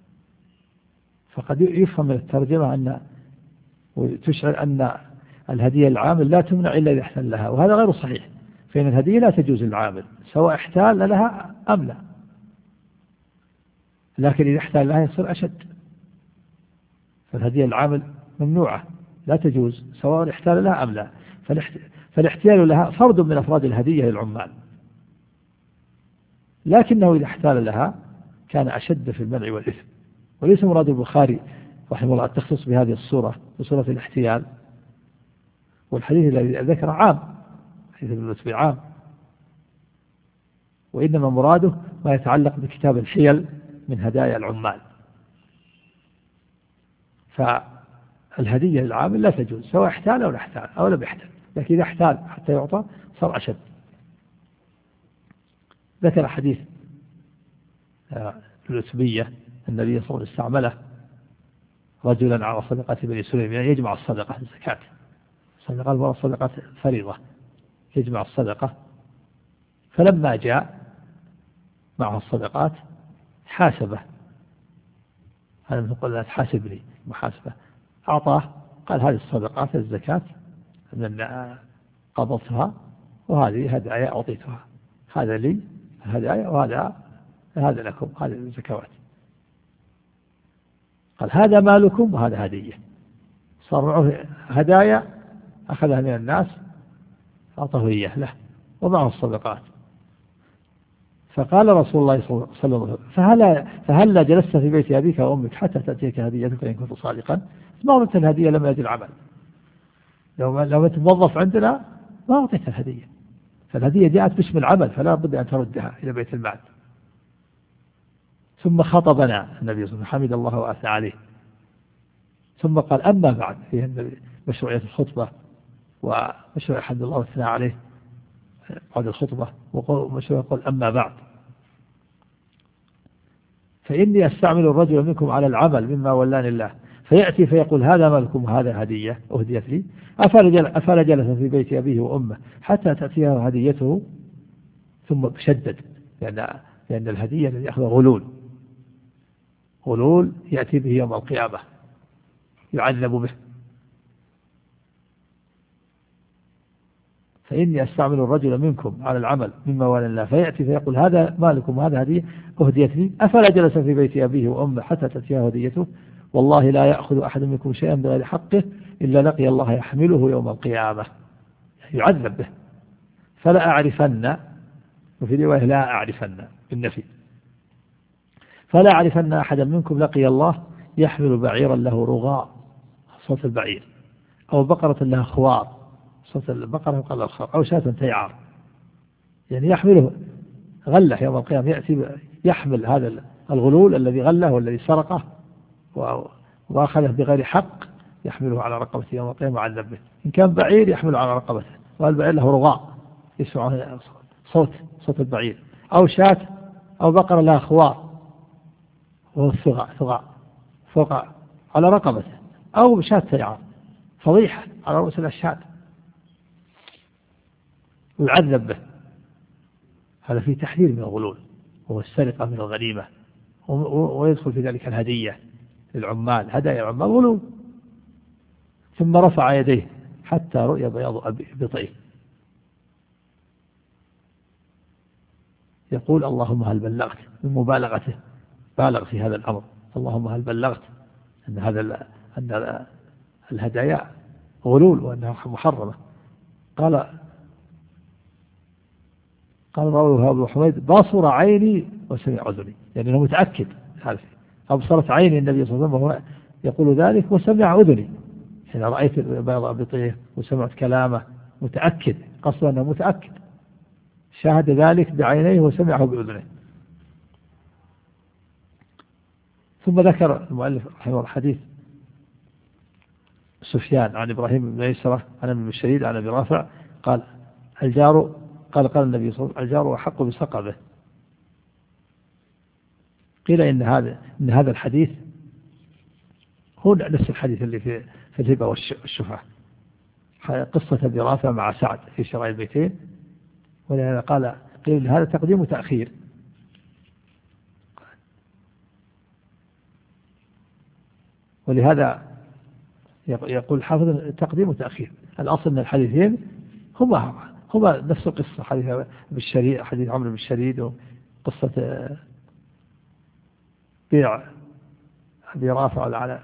فقد يفهم من الترجمة أن وتشعر أن الهدية للعامل لا تمنع إلا إذا احتال لها، وهذا غير صحيح، فإن الهدية لا تجوز للعامل سواء احتال لها أم لا، لكن إذا احتال لها يصير أشد. فالهدية للعامل ممنوعة لا تجوز سواء احتال لها أم لا، فالاحتيال لها فرد من أفراد الهدية للعمال، لكنه إذا احتال لها كان أشد في المنع والإثم. وليس مراد البخاري رحمه الله التخصيص بهذه الصورة بصورة الاحتيال، والحديث الذي ذكر عام، حديث ابن لطفي عام، وإنما مراده ما يتعلق بكتاب الحيل من هدايا العمال. فالهدية للعامل لا تجوز سواء احتال أو لا احتال أو لم يحتال، لكن إذا احتال حتى يعطى صار أشد. ذكر حديث العتبية النبي صلى الله عليه وسلم استعمله رجلا على صدقة بني سليم، يعني يجمع الصدقة الزكاة، صدقة والصدقة فريضة، يجمع الصدقة. فلما جاء معه الصدقات حاسبه، هذا من قال لا تحاسبني محاسبة، أعطاه قال هذه الصدقات الزكاة من قبضتها وهذه هدايا أعطيتها، هذا لي هدايا وهذا هذا لكم، هذه الزكوات. قال هذا مالكم وهذا هدية، صار معه هدايا أخذها من الناس أعطاه إياه له ومعه الصدقات. فقال رسول الله صلى الله عليه وسلم فهلا فهلا جلست في بيت أبيك وأمك حتى تأتيك هديتك إن كنت صادقا. ما أعطيت الهدية لما يجي العمل، لو لو أنت موظف عندنا ما أعطيت الهدية، فالهدية جاءت باسم العمل فلا بد أن تردها إلى بيت المال. ثم خطبنا النبي صلى الله عليه وسلم حمد الله وأثنى عليه، ثم قال أما بعد، في مشروعية الخطبة ومشروع حمد الله وأثنى عليه بعد الخطبة، ومشروع يقول أما بعد فإني أستعمل الرجل منكم على العمل مما ولاني الله، فيأتي فيقول هذا مالكم وهذا هدية أهديت لي، أفلا جلس في بيت أبيه وأمه حتى تأتيه هديته. ثم شدد، لأن لأن الهدية الذي أخذ غلول غلول يأتي به يوم القيامة يعذب به. فإني أستعمل الرجل منكم على العمل مما ولى الله، فيأتي فيقول هذا مالكم وهذا هدية أهديت لي، أفلا جلس في بيت أبيه وأمه حتى تأتيه هديته، والله لا يأخذ أحد منكم شيئا بغير حقه إلا لقي الله يحمله يوم القيامة، يعذب به. فلا أعرفن، وفي رواية لا أعرفن بالنفي، فلا أعرفن أحدا منكم لقي الله يحمل بعيرا له رغاء صوت البعير، أو بقرة لها خوار صوت البقرة يقال الخوار، أو شاة تيعار، يعني يحمله غله يوم القيامة، يأتي يحمل هذا الغلول الذي غله والذي سرقه وأخذه بغير حق، يحمله على رقبته يوم القيامة معذب به. إن كان بعير يحمله على رقبته، والبعير له رغاء يسمع صوت صوت البعير، أو شاة أو بقرة لها خوار وهو الثغاء ثغاء فوق على رقبته، أو شاة تيعان فضيحة على رؤوس الأشهاد ويعذب به. هذا فيه تحذير من الغلول وهو السرقة من الغنيمة، ويدخل في ذلك الهدية للعمال، هدايا العمال غلول. ثم رفع يديه حتى رؤي بياض إبطيه يقول اللهم هل بلغت، من مبالغته بالغ في هذا الأمر، اللهم هل بلغت أن هذا أن الهدايا غلول وأنها محرمة. قال قال راوي أبو حميد بصر عيني وسمع أذني، يعني أنه متأكد هذا، أبصرت عيني النبي صلى الله عليه وسلم وهو يقول ذلك، وسمع أذني حين رأيت بياض إبطيه وسمعت كلامه، متأكد، قصده أنه متأكد، شاهد ذلك بعينيه وسمعه بأذنه. ثم ذكر المؤلف رحمه الله حديث سفيان عن إبراهيم بن ميسرة عن ابن الشريد عن أبي رافع قال الجار قال قال النبي صلى الله عليه وسلم الجار أحق بسقبه. قيل إن هذا إن هذا الحديث هو نفس الحديث اللي في في الهبة والشفعة، قصة أبي رافع مع سعد في شراء البيتين، ولهذا قال قيل هذا تقديم وتأخير. ولهذا يقول حافظ تقديم وتأخير، الأصل من الحديثين هما هما نفس القصة، حديث بالشريد حديث عمرو بن الشريد وقصة بيع أبي رافع على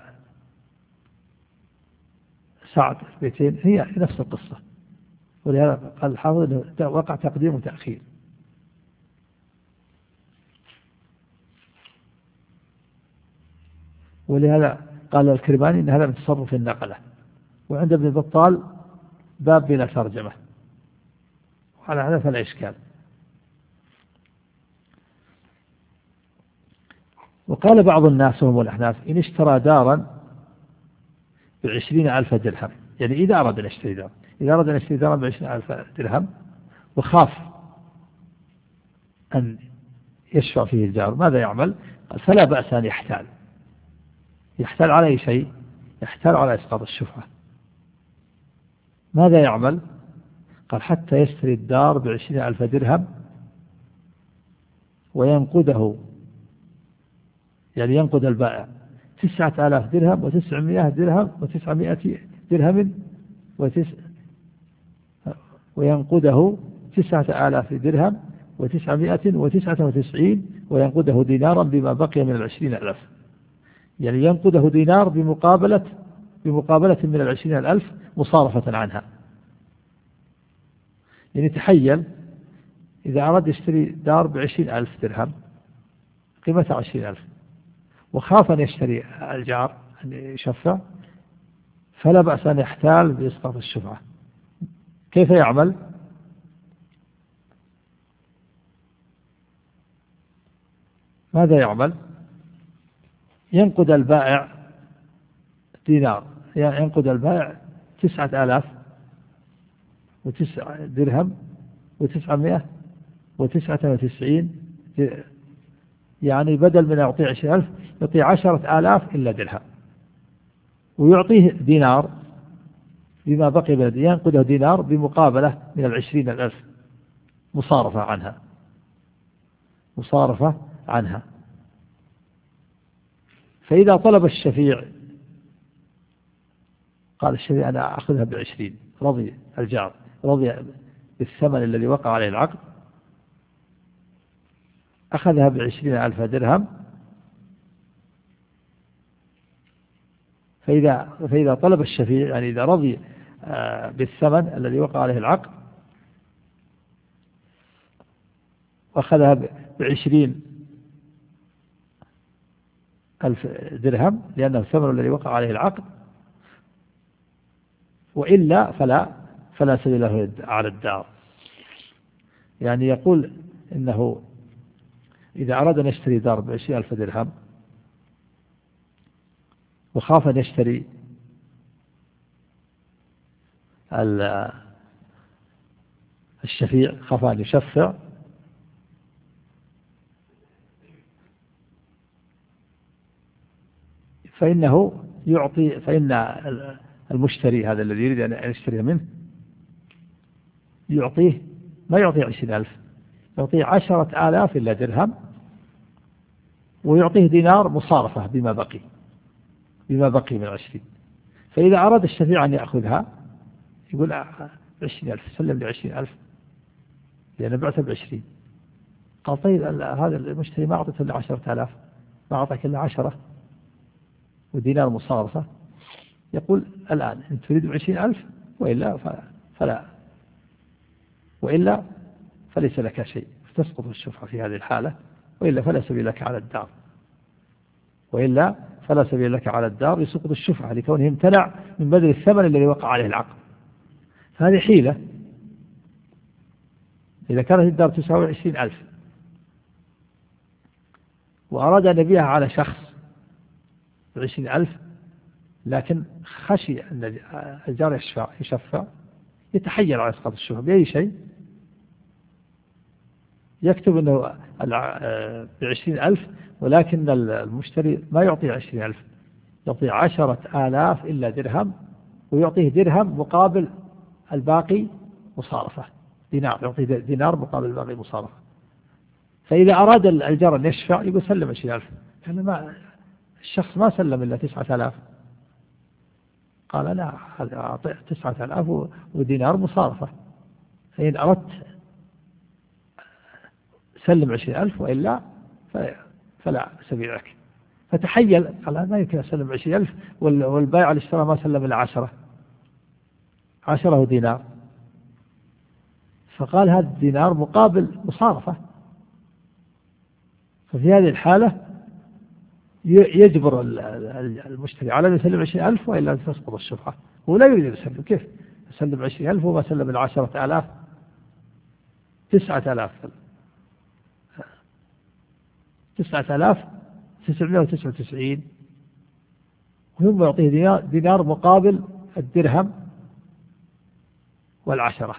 سعد البيتين هي نفس القصة. ولهذا قال الحافظ وقع تقديم وتأخير. ولهذا قال الكرماني إن هذا من تصرف النقلة. وعند ابن بطال باب بلا ترجمة، وعلى هذا فلا إشكال. وقال بعض الناس وهم الأحناف إن اشترى دارا بعشرين ألف درهم، يعني إذا أراد أن يشتري دارا إذا أراد أن يشتري دارا بعشرين ألف درهم وخاف أن يشفع فيه الجار، ماذا يعمل؟ فلا بأس أن يحتال. يحتال على أي شيء؟ يحتال على إسقاط الشفعة. ماذا يعمل؟ قال حتى يشتري الدار بعشرين ألف درهم وينقده، يعني ينقد البائع تسعة آلاف درهم وتسعمائة درهم وتسعمائة درهم وتس وينقده تسعة آلاف درهم وتسعمائة وتسعة وتسعين وينقده دينارا بما بقي من العشرين ألف، يعني ينقده دينار بمقابلة بمقابلة من العشرين الألف مصارفة عنها. يعني تحيل إذا أراد يشتري دار بعشرين ألف درهم قيمتها عشرين ألف وخاف أن يشتري الجار أن يشفع، فلا بأس أن يحتال بإسقاط الشفعة. كيف يعمل؟ ماذا يعمل؟ ينقد البائع دينار، ينقد البائع تسعة آلاف وتسع درهم وتسعمائة وتسعة وتسعين، يعني بدل من يعطيه عشرين ألف يعطيه عشرة آلاف إلا درهم، ويعطيه دينار بما بقي من ينقده دينار بمقابلة من العشرين الألف مصارفة عنها مصارفة عنها. فإذا طلب الشفيع قال الشفيع أنا أخذها بعشرين، رضي الجار رضي بالثمن الذي وقع عليه العقد، أخذها بعشرين ألف درهم. فإذا, فإذا طلب الشفيع يعني إذا رضي بالثمن الذي وقع عليه العقد وأخذها بعشرين ألف درهم لأنه الثمن الذي وقع عليه العقد، وإلا فلا فلا سبيل له على الدار. يعني يقول إنه إذا أراد أن يشتري دار بعشرين ألف درهم وخاف أن يشتري الشفيع خاف أن يشفع فإنه يعطي، فإن المشتري هذا الذي يريد أن يشتري منه يعطيه ما يعطيه عشرين ألف، يعطيه عشرة آلاف إلا درهم، ويعطيه دينار مصارفة بما بقي بما بقي من عشرين. فإذا أراد الشفيع أن يأخذها يقول عشرين ألف، سلم لي عشرين ألف لأن بعته بعشرين. قال طيب هذا المشتري ما أعطته إلا عشرة آلاف، ما أعطاك إلا عشرة ودينار مصارفة. يقول الآن إن تريد عشرين ألف وإلا فلا وإلا فليس لك شيء، فتسقط الشفعة في هذه الحالة، وإلا فلا سبيل لك على الدار وإلا فلا سبيل لك على الدار يسقط الشفعة لكونه امتنع من بذل الثمن الذي وقع عليه العقد. فهذه حيلة. إذا كانت الدار تساوي عشرين ألف وأراد أن يبيعها على شخص بعشرين ألف، لكن خشي أن الجار يشفع يشفع يتحيل على إسقاط الشفعة بأي شيء، يكتب أنه بعشرين ألف ولكن المشتري ما يعطيه عشرين ألف، يعطيه عشرة آلاف إلا درهم، ويعطيه درهم مقابل الباقي مصارفة، دينار يعطيه دينار مقابل الباقي مصارفة. فإذا أراد الجار أن يشفع يقول سلم عشرين ألف، يعني ما الشخص ما سلم إلا تسعة آلاف. قال لا، أعطي تسعة آلاف ودينار مصارفة، فإن أردت سلم عشرين ألف وإلا فلا سبيل لك. فتحيل قال ما يمكن أسلم عشرين ألف والبائع اللي اشترى ما سلم إلا عشرة عشرة ودينار. فقال هذا الدينار مقابل مصارفة. ففي هذه الحالة يجبر المشتري على أن يسلم عشرين ألف وإلا تسقط الشفعة. هو لا يريد يسلم، كيف يسلم عشرين ألف وما سلم إلا عشرة آلاف تسعة آلاف تسعة آلاف تسعمائة وتسعة وتسعين، وهم يعطيه دينار مقابل الدرهم والعشرة.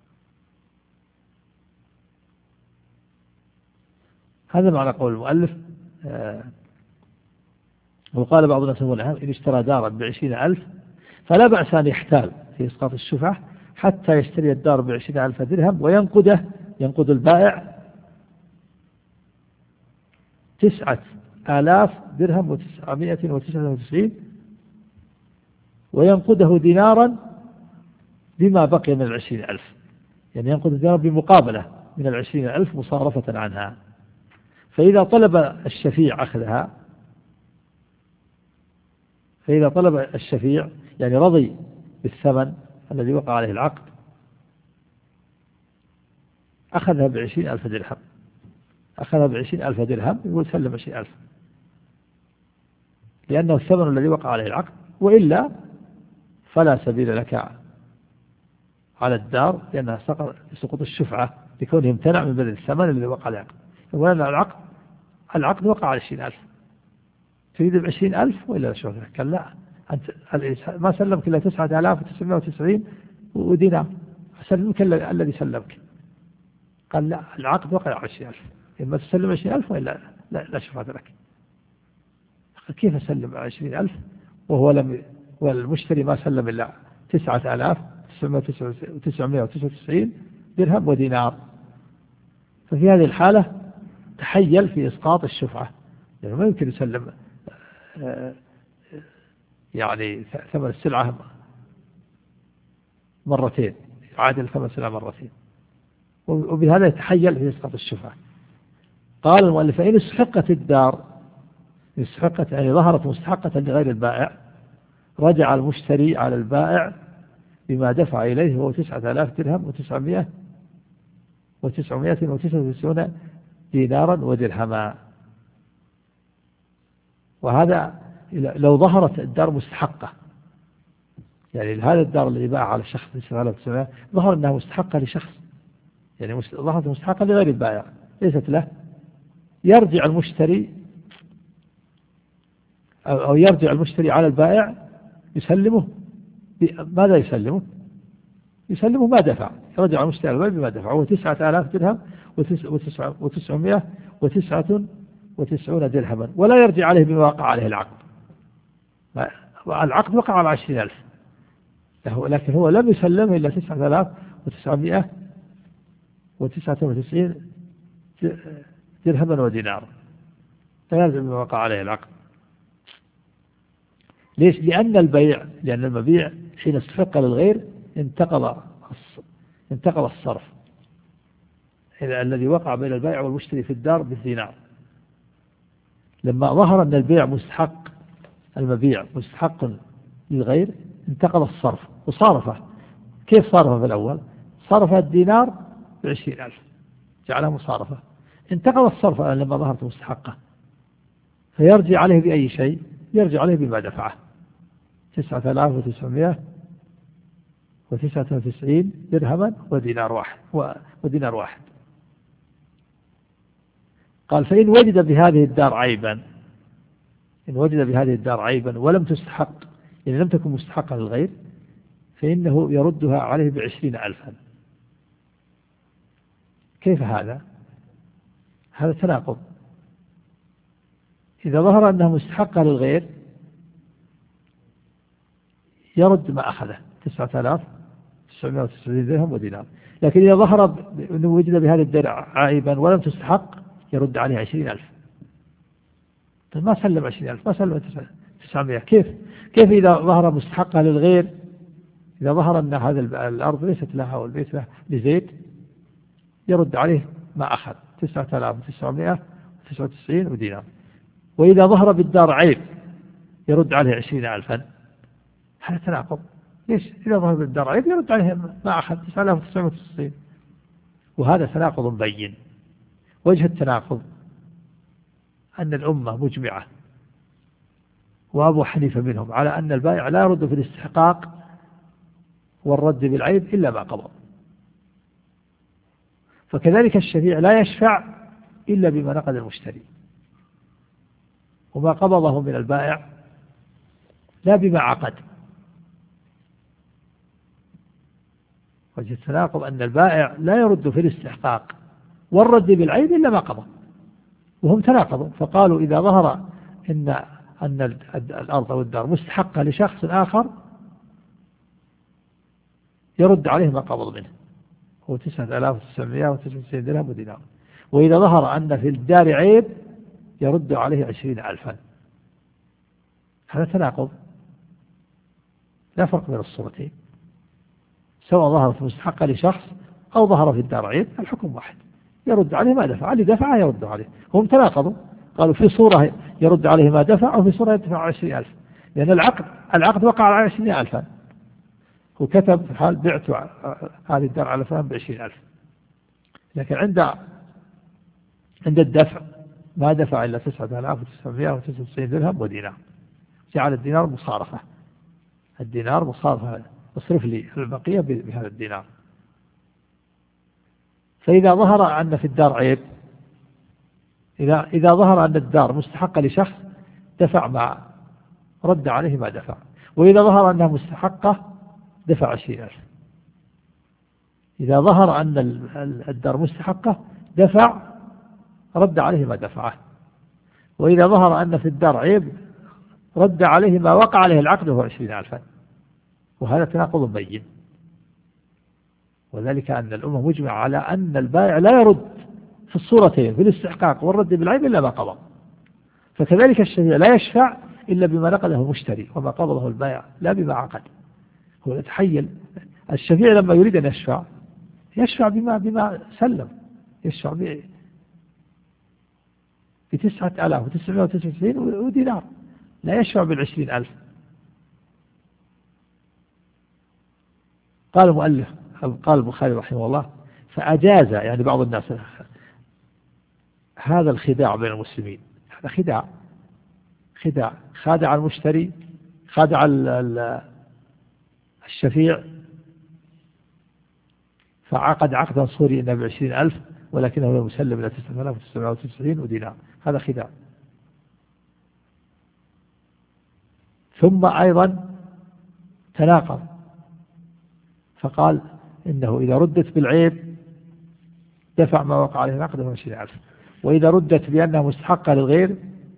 هذا معنى قول المؤلف. آه وقال بعض الناس إن اشترى دارا بعشرين ألف فلا بأس أن يحتال في إسقاط الشفعة حتى يشتري الدار بعشرين ألف درهم وينقده، ينقد البائع تسعة آلاف درهم وتسعمائة وتسعة وتسعين، وينقده دينارا بما بقي من العشرين ألف، يعني ينقد دينارا بمقابلة من العشرين ألف مصارفة عنها. فإذا طلب الشفيع أخذها فإذا طلب الشفيع يعني رضي بالثمن الذي وقع عليه العقد أخذها بعشرين ألف درهم، أخذها بعشرين ألف درهم يقول سلم عشرين ألف لأنه الثمن الذي وقع عليه العقد، وإلا فلا سبيل لك على الدار لأنها سقط الشفعة لكونه امتنع من بذل الثمن الذي وقع عليه العقد. يقول أن العقد العقد وقع على عشرين ألف، تريد بعشرين ألف وإلا شغلة؟ قال لا، أنت ما سلمك إلا تسعة آلاف وتسعمائة وتسعين ودينار، سلمك الذي سلمك. قال لا، العقد وقع على عشرين ألف، إما تسلم عشرين ألف وإلا لا, لا شفعة لك. كيف أسلم عشرين ألف وهو لم والمشتري ما سلم إلا تسعة آلاف وتسعمائة وتسعة وتسعين درهم ودينار؟ ففي هذه الحالة تحيل في إسقاط الشفعة، يعني ما يمكن يسلم يعني ثمن السلعة مرتين، يعادل ثمن السلعة مرتين، وبهذا يتحيل في إسقاط الشفعة. قال المؤلف فإن استحقت الدار، استحقت يعني ظهرت مستحقة لغير البائع، رجع المشتري على البائع بما دفع إليه هو تسعة آلاف درهم وتسعمائة وتسعمائة وتسعة وتسعين دينارا ودرهما. وهذا لو ظهرت الدار مستحقة، يعني هذا الدار اللي باع على الشخص تسعة آلاف وتسعمائة ظهر أنها مستحقة لشخص، يعني ظهرت مستحقة لغير البائع ليست له، يرجع المشتري أو يرجع المشتري على البائع يسلمه. ماذا يسلمه؟ يسلمه ما دفع، يرجع المشتري البيع بما دفع، وهو تسعة آلاف درهم وتسعمائة وتسعة وتسعون درهما، ولا يرجع عليه بما وقع عليه العقد. العقد وقع على عشرين ألف، لكن هو لم يسلمه إلا تسعة آلاف وتسعمائة وتسعة وتسعين درهما ودينار، لا يلزم بما وقع عليه العقد. ليش؟ لأن البيع لأن المبيع حين استحق للغير انتقل انتقل الصرف الذي وقع بين البائع والمشتري في الدار بالدينار. لما ظهر أن البيع مستحق المبيع مستحق للغير انتقل الصرف وصارفه. كيف صارفه في الأول؟ صرف الدينار بعشرين ألف، جعلها مصارفة. انتقل الصرف لما ظهرت مستحقة، فيرجع عليه بأي شيء؟ يرجع عليه بما دفعه، تسعة آلاف وتسعمائة وتسعة وتسعين درهما ودينار واحد ودينار واحد. قال: فإن وجد بهذه الدار عيبا، إن وجد بهذه الدار عيبا ولم تستحق، يعني لم تكن مستحقة للغير، فإنه يردها عليه بعشرين ألفا. كيف هذا؟ هذا تناقض. إذا ظهر أنها مستحقة للغير يرد ما أخذه تسعة آلاف وتسعمائة وتسعين درهم ودينار، لكن إذا ظهر أنه وجد بهذه الدار عيبا ولم تستحق يرد عليه عشرين ألف. ما سلم عشرين ألف، ما سلم تسعمائة. كيف كيف إذا ظهر مستحقة للغير، إذا ظهر أن هذا الأرض ليست لها والبيت له لزيد، يرد عليه ما أخذ تسعة آلاف وتسعمائة وتسعة وتسعين ودينار. وإذا ظهر بالدار عيب يرد عليه عشرين ألفا. هذا تناقض. ليش؟ إذا ظهر بالدار عيب يرد عليه ما أخذ تسعة آلاف وتسعمائة وتسعين. وهذا تناقض بين. وجه التناقض أن الأمة مجمعة، وأبو حنيفة منهم، على أن البائع لا يرد في الاستحقاق والرد بالعيب إلا ما قبض. فكذلك الشفيع لا يشفع إلا بما نقد المشتري، وما قبضه من البائع لا بما عقد. وجه التناقض أن البائع لا يرد في الاستحقاق والرد بالعيب إلا ما قبض، وهم تناقضوا. فقالوا إذا ظهر إن أن الأرض أو الدار مستحقة لشخص آخر يرد عليه ما قبض منه، هو تسعة آلاف وتسعمائة وتسعة وتسعين درهم ودينار. وإذا ظهر أن في الدار عيب يرد عليه عشرين ألفا. هذا تناقض، لا فرق بين الصورتين، سواء ظهرت مستحقة لشخص أو ظهر في الدار عيب الحكم واحد، يرد عليه ما دفع، اللي دفعه يرد عليه. هم تناقضوا، قالوا في صورة يرد عليه ما دفع وفي صورة يدفع عشرين ألف، لأن العقد العقد وقع على عشرين ألفا، وكتب في حال بعت هذه الدار على فلان بعشرين ألف، لكن عند عند الدفع ما دفع إلا تسعة آلاف وتسعمائة وتسعة وتسعين درهم ودينار، جعل الدينار مصارفة، الدينار مصارفة، اصرف لي البقية بهذا الدينار. فإذا ظهر أن في الدار عيب، إذا إذا ظهر أن الدار مستحقة لشخص دفع ما رد عليه ما دفع، وإذا ظهر أنها مستحقة دفع عشرين ألف. إذا ظهر أن الدار مستحقة دفع رد عليه ما دفعه، وإذا ظهر أن في الدار عيب رد عليه ما وقع عليه العقد وهو عشرين ألفا. وهذا تناقض بين، وذلك أن الأمة مجمع على أن البائع لا يرد في الصورتين في الاستحقاق والرد بالعيب إلا ما قبض. فكذلك الشفيع لا يشفع إلا بما نقده المشتري وما قبضه البائع لا بما عقد. هو يتحيل الشفيع لما يريد أن يشفع يشفع بما بما سلم، يشفع بتسعة آلاف وتسعمائة وتسعة وتسعين ودينار، لا يشفع بالعشرين ألف. قال المؤلف قال البخاري رحمه الله: فأجاز، يعني بعض الناس، هذا الخداع بين المسلمين، هذا خداع خداع خادع المشتري، خادع الشفيع، فعقد عقدا صوري إنه بعشرين ألف ولكنه لم يسلم إلى تسعة آلاف وتسعمائة وتسعين ودينار، هذا خداع. ثم أيضا تناقض، فقال: إنه إذا ردت بالعيب دفع ما وقع عليه العقد وعشرين ألف، وإذا ردت بأنها مستحقة للغير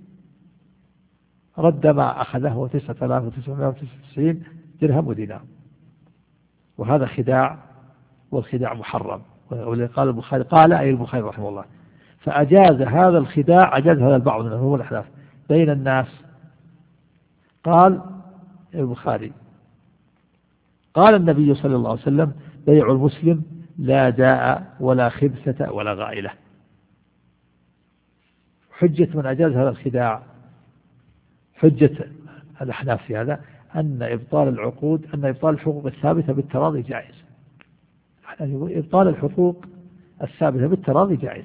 رد ما أخذه هو تسعة آلاف وتسعمائة وتسعة وتسعين درهم ودينار. وهذا خداع، والخداع محرم. قال البخاري، قال أي البخاري رحمه الله، فأجاز هذا الخداع، أجاز هذا البعض منهم هو الأحلاف بين الناس. قال البخاري قال النبي صلى الله عليه وسلم بيع المسلم لا داء ولا خبثة ولا غائلة. حجة من أجاز هذا الخداع، حجة الأحناف في هذا أن إبطال العقود، أن إبطال الحقوق الثابتة بالتراضي جائز. يعني إبطال الحقوق الثابتة بالتراضي جائز.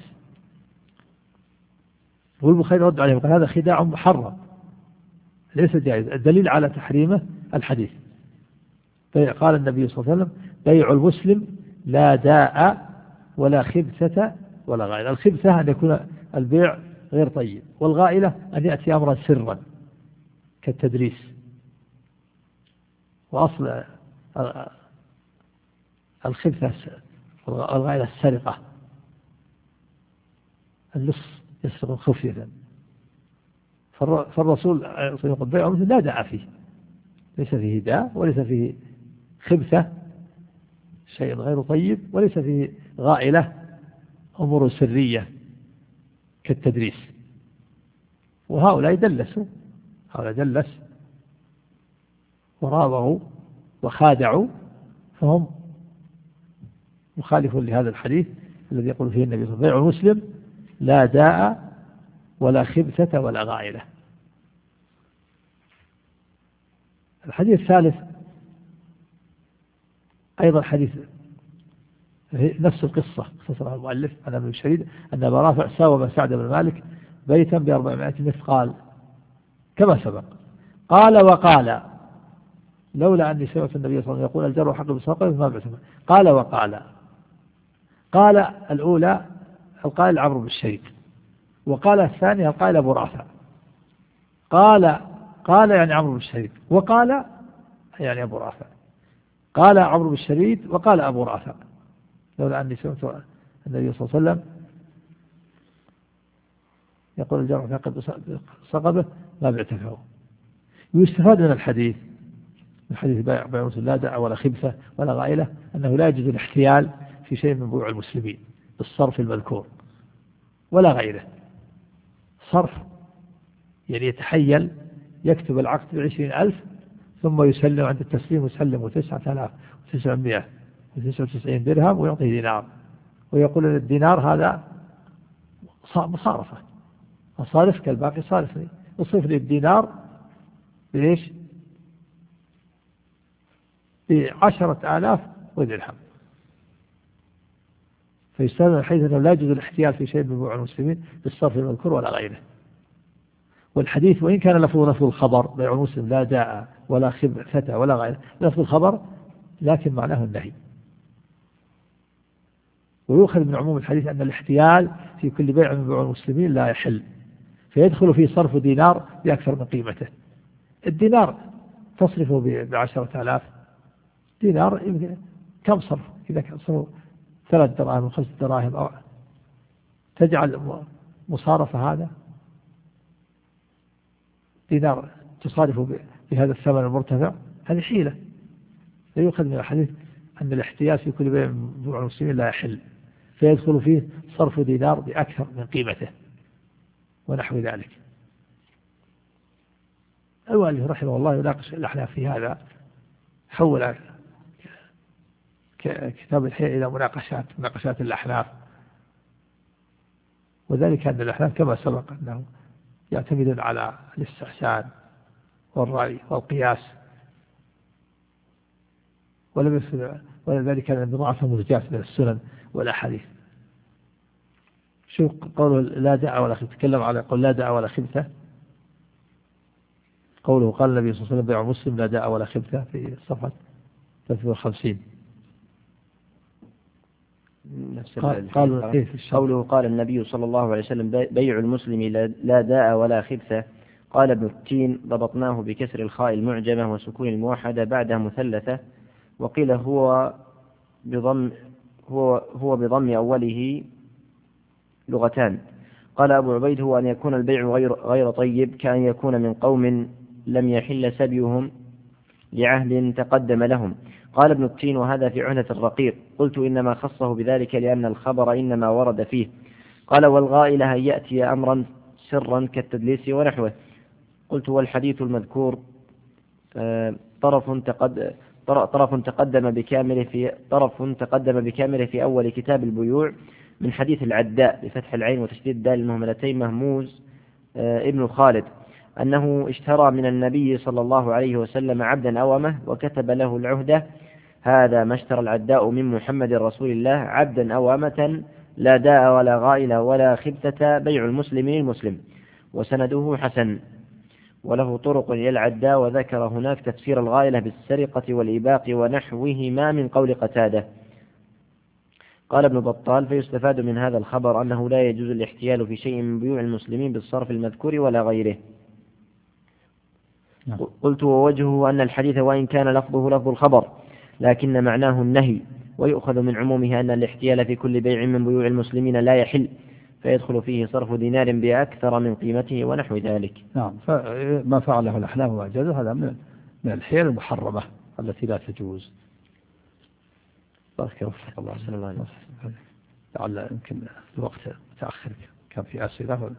والبخاري رد عليه وقال هذا خداع محرم ليس جائز. الدليل على تحريمه الحديث، قال النبي صلى الله عليه وسلم بيع المسلم لا داء ولا خبثة ولا غائلة. الخبثة أن يكون البيع غير طيب، والغائلة أن يأتي أمرا سرا كالتدريس. وأصل الخبثة الغائلة السرقة، اللص يسرق خفية. فالرسول يقول بيع المسلم لا داء فيه، ليس فيه داء وليس فيه خبثة شيء غير طيب، وليس فيه غائلة أمور سرية كالتدريس. وهؤلاء دلسوا، هؤلاء دلس وراضوا وخادعوا، فهم مخالفون لهذا الحديث الذي يقول فيه النبي صلى الله عليه وسلم بيع المسلم لا داء ولا خبثة ولا غائلة. الحديث الثالث أيضا حديث نفس القصة اختصرها المؤلف عن ابن شريد أن أبا رافع ساوم سعد بن مالك بيتا بأربعمائة مثقال كما سبق. قال وقال لولا أني سمعت النبي صلى الله عليه وسلم يقول الجر حق بساقه ما بعثه. قال وقال، قال الأولى القائل عمرو بن الشريد، وقال الثانية القائل أبو رافع. قال قال يعني عمرو بن الشريد، وقال يعني أبو رافع. قال عمرو بن الشريد وقال أبو رافع لولا أني سمعت النبي صلى الله عليه وسلم يقول الجرح فقد صقبه ما بعتفه. ويستفاد من الحديث، من حديث بيع بيع المسلم لا داء ولا خبثة ولا غائلة، أنه لا يجوز الاحتيال في شيء من بيوع المسلمين بالصرف المذكور ولا غيره. صرف يعني يتحيل، يكتب العقد بعشرين ألف ثم يسلم عند التسليم يسلم تسعة آلاف وتسعمائة وتسعة وتسعين درهم ويعطيه دينار، ويقول أن الدينار هذا مصارفة، أصارف كالباقي صارفني، اصرف لي الدينار بإيش؟ بعشرة آلاف ودرهم. فيستخدم حيث أنه لا يجوز الاحتيال في شيء من بيوع المسلمين بالصرف المذكور ولا غيره. والحديث وإن كان لفظ لفظ الخبر بيع المسلم لا داء ولا خبثة ولا غيره لفظ الخبر، لكن معناه النهي. ويؤخذ من عموم الحديث أن الاحتيال في كل بيع من بيوع المسلمين لا يحل، فيدخل في صرف دينار بأكثر من قيمته. الدينار تصرفه بعشرة آلاف دينار، كم صرف؟ إذا كان صرف ثلاث دراهم وخمس دراهم أو تجعل مصارفة هذا دينار تصارفه بهذا الثمن المرتفع، هذه حيلة. فيؤخذ من الحديث أن الاحتيال في كل بيع من بيوع المسلمين لا يحل، فيدخل فيه صرف دينار بأكثر من قيمته ونحو ذلك. المؤلف رحمه الله يناقش الأحناف في هذا، حول كتاب الحياء إلى مناقشات مناقشات الأحناف، وذلك أن الأحناف كما سبق أنه يعتمدون على الاستحسان والرأي والقياس، ولم يفعل ولذلك أن ضعفهم مرجات من السنن والأحاديث. شو قوله لا داء ولا خبثة؟ تكلم على قول لا داء ولا خبثة. قوله قال النبي صلى الله عليه وسلم بيع مسلم لا داء ولا خبثة في صفحة ثلاثمائة وخمسين. نفس قال قال قوله قال النبي صلى الله عليه وسلم بيع المسلم لا داء ولا خبثة. قال ابن التين ضبطناه بكسر الخاء المعجمة وسكون الموحدة بعدها مثلثة، وقيل هو بضم هو هو بضم أوله لغتان. قال أبو عبيد هو أن يكون البيع غير غير طيب، كأن يكون من قوم لم يحل سبيهم لعهد تقدم لهم. قال ابن التين وهذا في عهدة الرقيق. قلت إنما خصه بذلك لأن الخبر إنما ورد فيه. قال والغائلة أن يأتي أمرا سرا كالتدليس ونحوه. قلت والحديث المذكور طرف تقد طرف تقدم بكامله في طرف تقدم بكامله في أول كتاب البيوع من حديث العداء بفتح العين وتشديد الدال المهملتين مهموز ابن خالد أنه اشترى من النبي صلى الله عليه وسلم عبدا أومه وكتب له العهدة. هذا ما اشترى العداء من محمد رسول الله عبدا أوامة لا داء ولا غائلة ولا خبثة بيع المسلم للمسلم. وسنده حسن وله طرق إلى العداء. وذكر هناك تفسير الغائلة بالسرقة والإباق ونحوهما من قول قتادة. قال ابن بطال فيستفاد من هذا الخبر أنه لا يجوز الاحتيال في شيء من بيوع المسلمين بالصرف المذكور ولا غيره. قلت ووجهه أن الحديث وإن كان لفظه لفظ الخبر لكن معناه النهي، ويؤخذ من عمومه أن الاحتيال في كل بيع من بيوع المسلمين لا يحل، فيدخل فيه صرف دينار بأكثر من قيمته ونحو ذلك. نعم. فما فعله الأحناف وأجازه هذا من من الحيل المحرمة التي لا تجوز. بارك وفق الله. صلى الله عليه وسلم. لعل يمكن الوقت متأخر كان في أسئلة.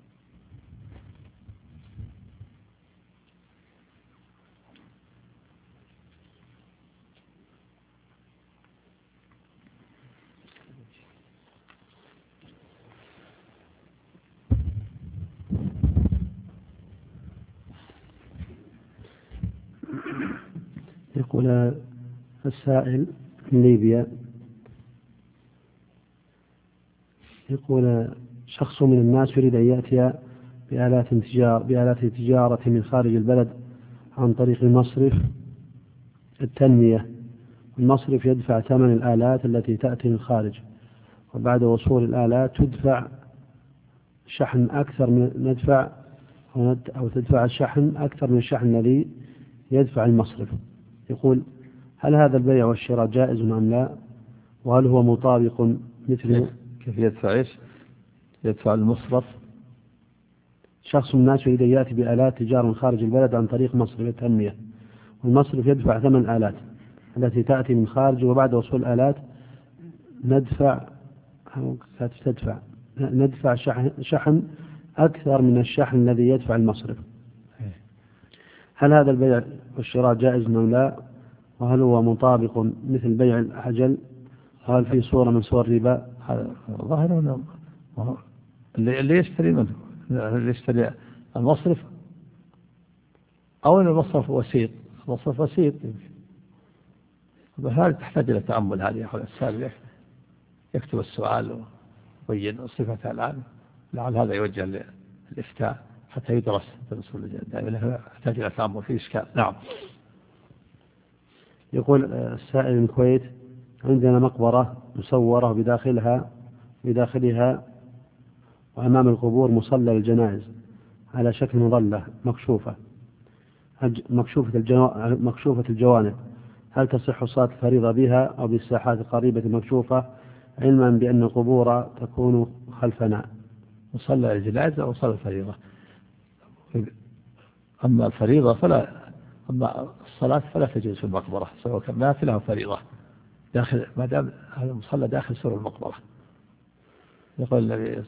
يقول السائل من ليبيا، يقول شخص من الناس يريد أن يأتي بآلات تجارة, بآلات تجارة من خارج البلد عن طريق المصرف التنمية، المصرف يدفع ثمن الآلات التي تأتي من الخارج، وبعد وصول الآلات تدفع شحن أكثر من ندفع أو تدفع الشحن أكثر من الشحن الذي يدفع المصرف. يقول هل هذا البيع والشراء جائز أم لا؟ وهل هو مطابق مثل كيف يدفع إيش؟ يدفع المصرف. شخص من الناس يريد أن يأتي بآلات تجارة من خارج البلد عن طريق مصرف التنمية، والمصرف يدفع ثمن الآلات التي تأتي من خارج، وبعد وصول الآلات ندفع أو تدفع ندفع شحن, شحن أكثر من الشحن الذي يدفع المصرف. هل هذا البيع والشراء جائز أم لا؟ وهل هو مطابق مثل بيع العجل؟ هل في صورة من صور الربا؟ ظاهر أنه اللي يشتري منه اللي يشتري المصرف أو أن المصرف وسيط، المصرف وسيط. هذه تحتاج إلى تأمل. هذه يقول السائل يكتب السؤال ويبين صفتها الآن، لعل هذا يوجه للإفتاء حتى يدرس الرسول دائما، يحتاج إلى تأمل في إشكال. نعم. يقول السائل من الكويت عندنا مقبرة مصورة بداخلها بداخلها وأمام القبور مصلى الجنائز على شكل مظلة مكشوفة مكشوفة, الجو... مكشوفة الجوانب، هل تصح صلاة الفريضة بها أو بالساحات القريبة المكشوفة، علما بأن القبور تكون خلفنا؟ مصلى الجنائز أو صلاة الفريضة. أما الفريضة فلا أما الصلاة فلا تجوز في المقبرة سواء كان نافلة أو فريضة داخل، ما دام هذا المصلى داخل سور المقبرة. يقول النبي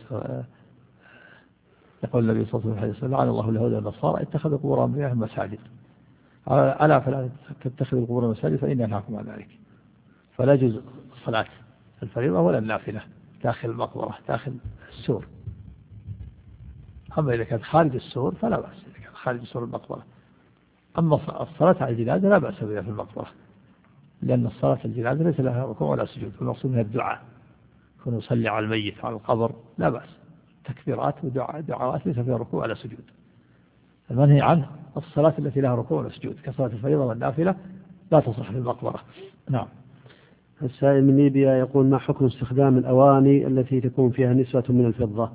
يقول النبي صلى الله عليه وسلم لعن الله اليهود والنصارى اتخذوا قبور أنبيائهم مساجد، ألا فلا تتخذوا القبور مساجد فإني أنهاكم عن ذلك. فلا يجوز الصلاة الفريضة ولا النافلة داخل المقبرة داخل السور. أما إذا كانت خارج السور فلا بأس، إذا كانت خارج سور المقبرة. أما الصلاة على الجنازة لا بأس بها في المقبرة، لأن الصلاة على الجنازة ليس لها ركوع ولا سجود، والمقصود منها الدعاء، كون يصلي على الميت على القبر لا بأس، تكبيرات ودعاء دعوات ليس فيها ركوع ولا سجود. المنهي عنه الصلاة التي لها ركوع ولا سجود كصلاة الفريضة والنافلة لا تصح في المقبرة. نعم. السائل من ليبيا يقول ما حكم استخدام الأواني التي تكون فيها نسبة من الفضة؟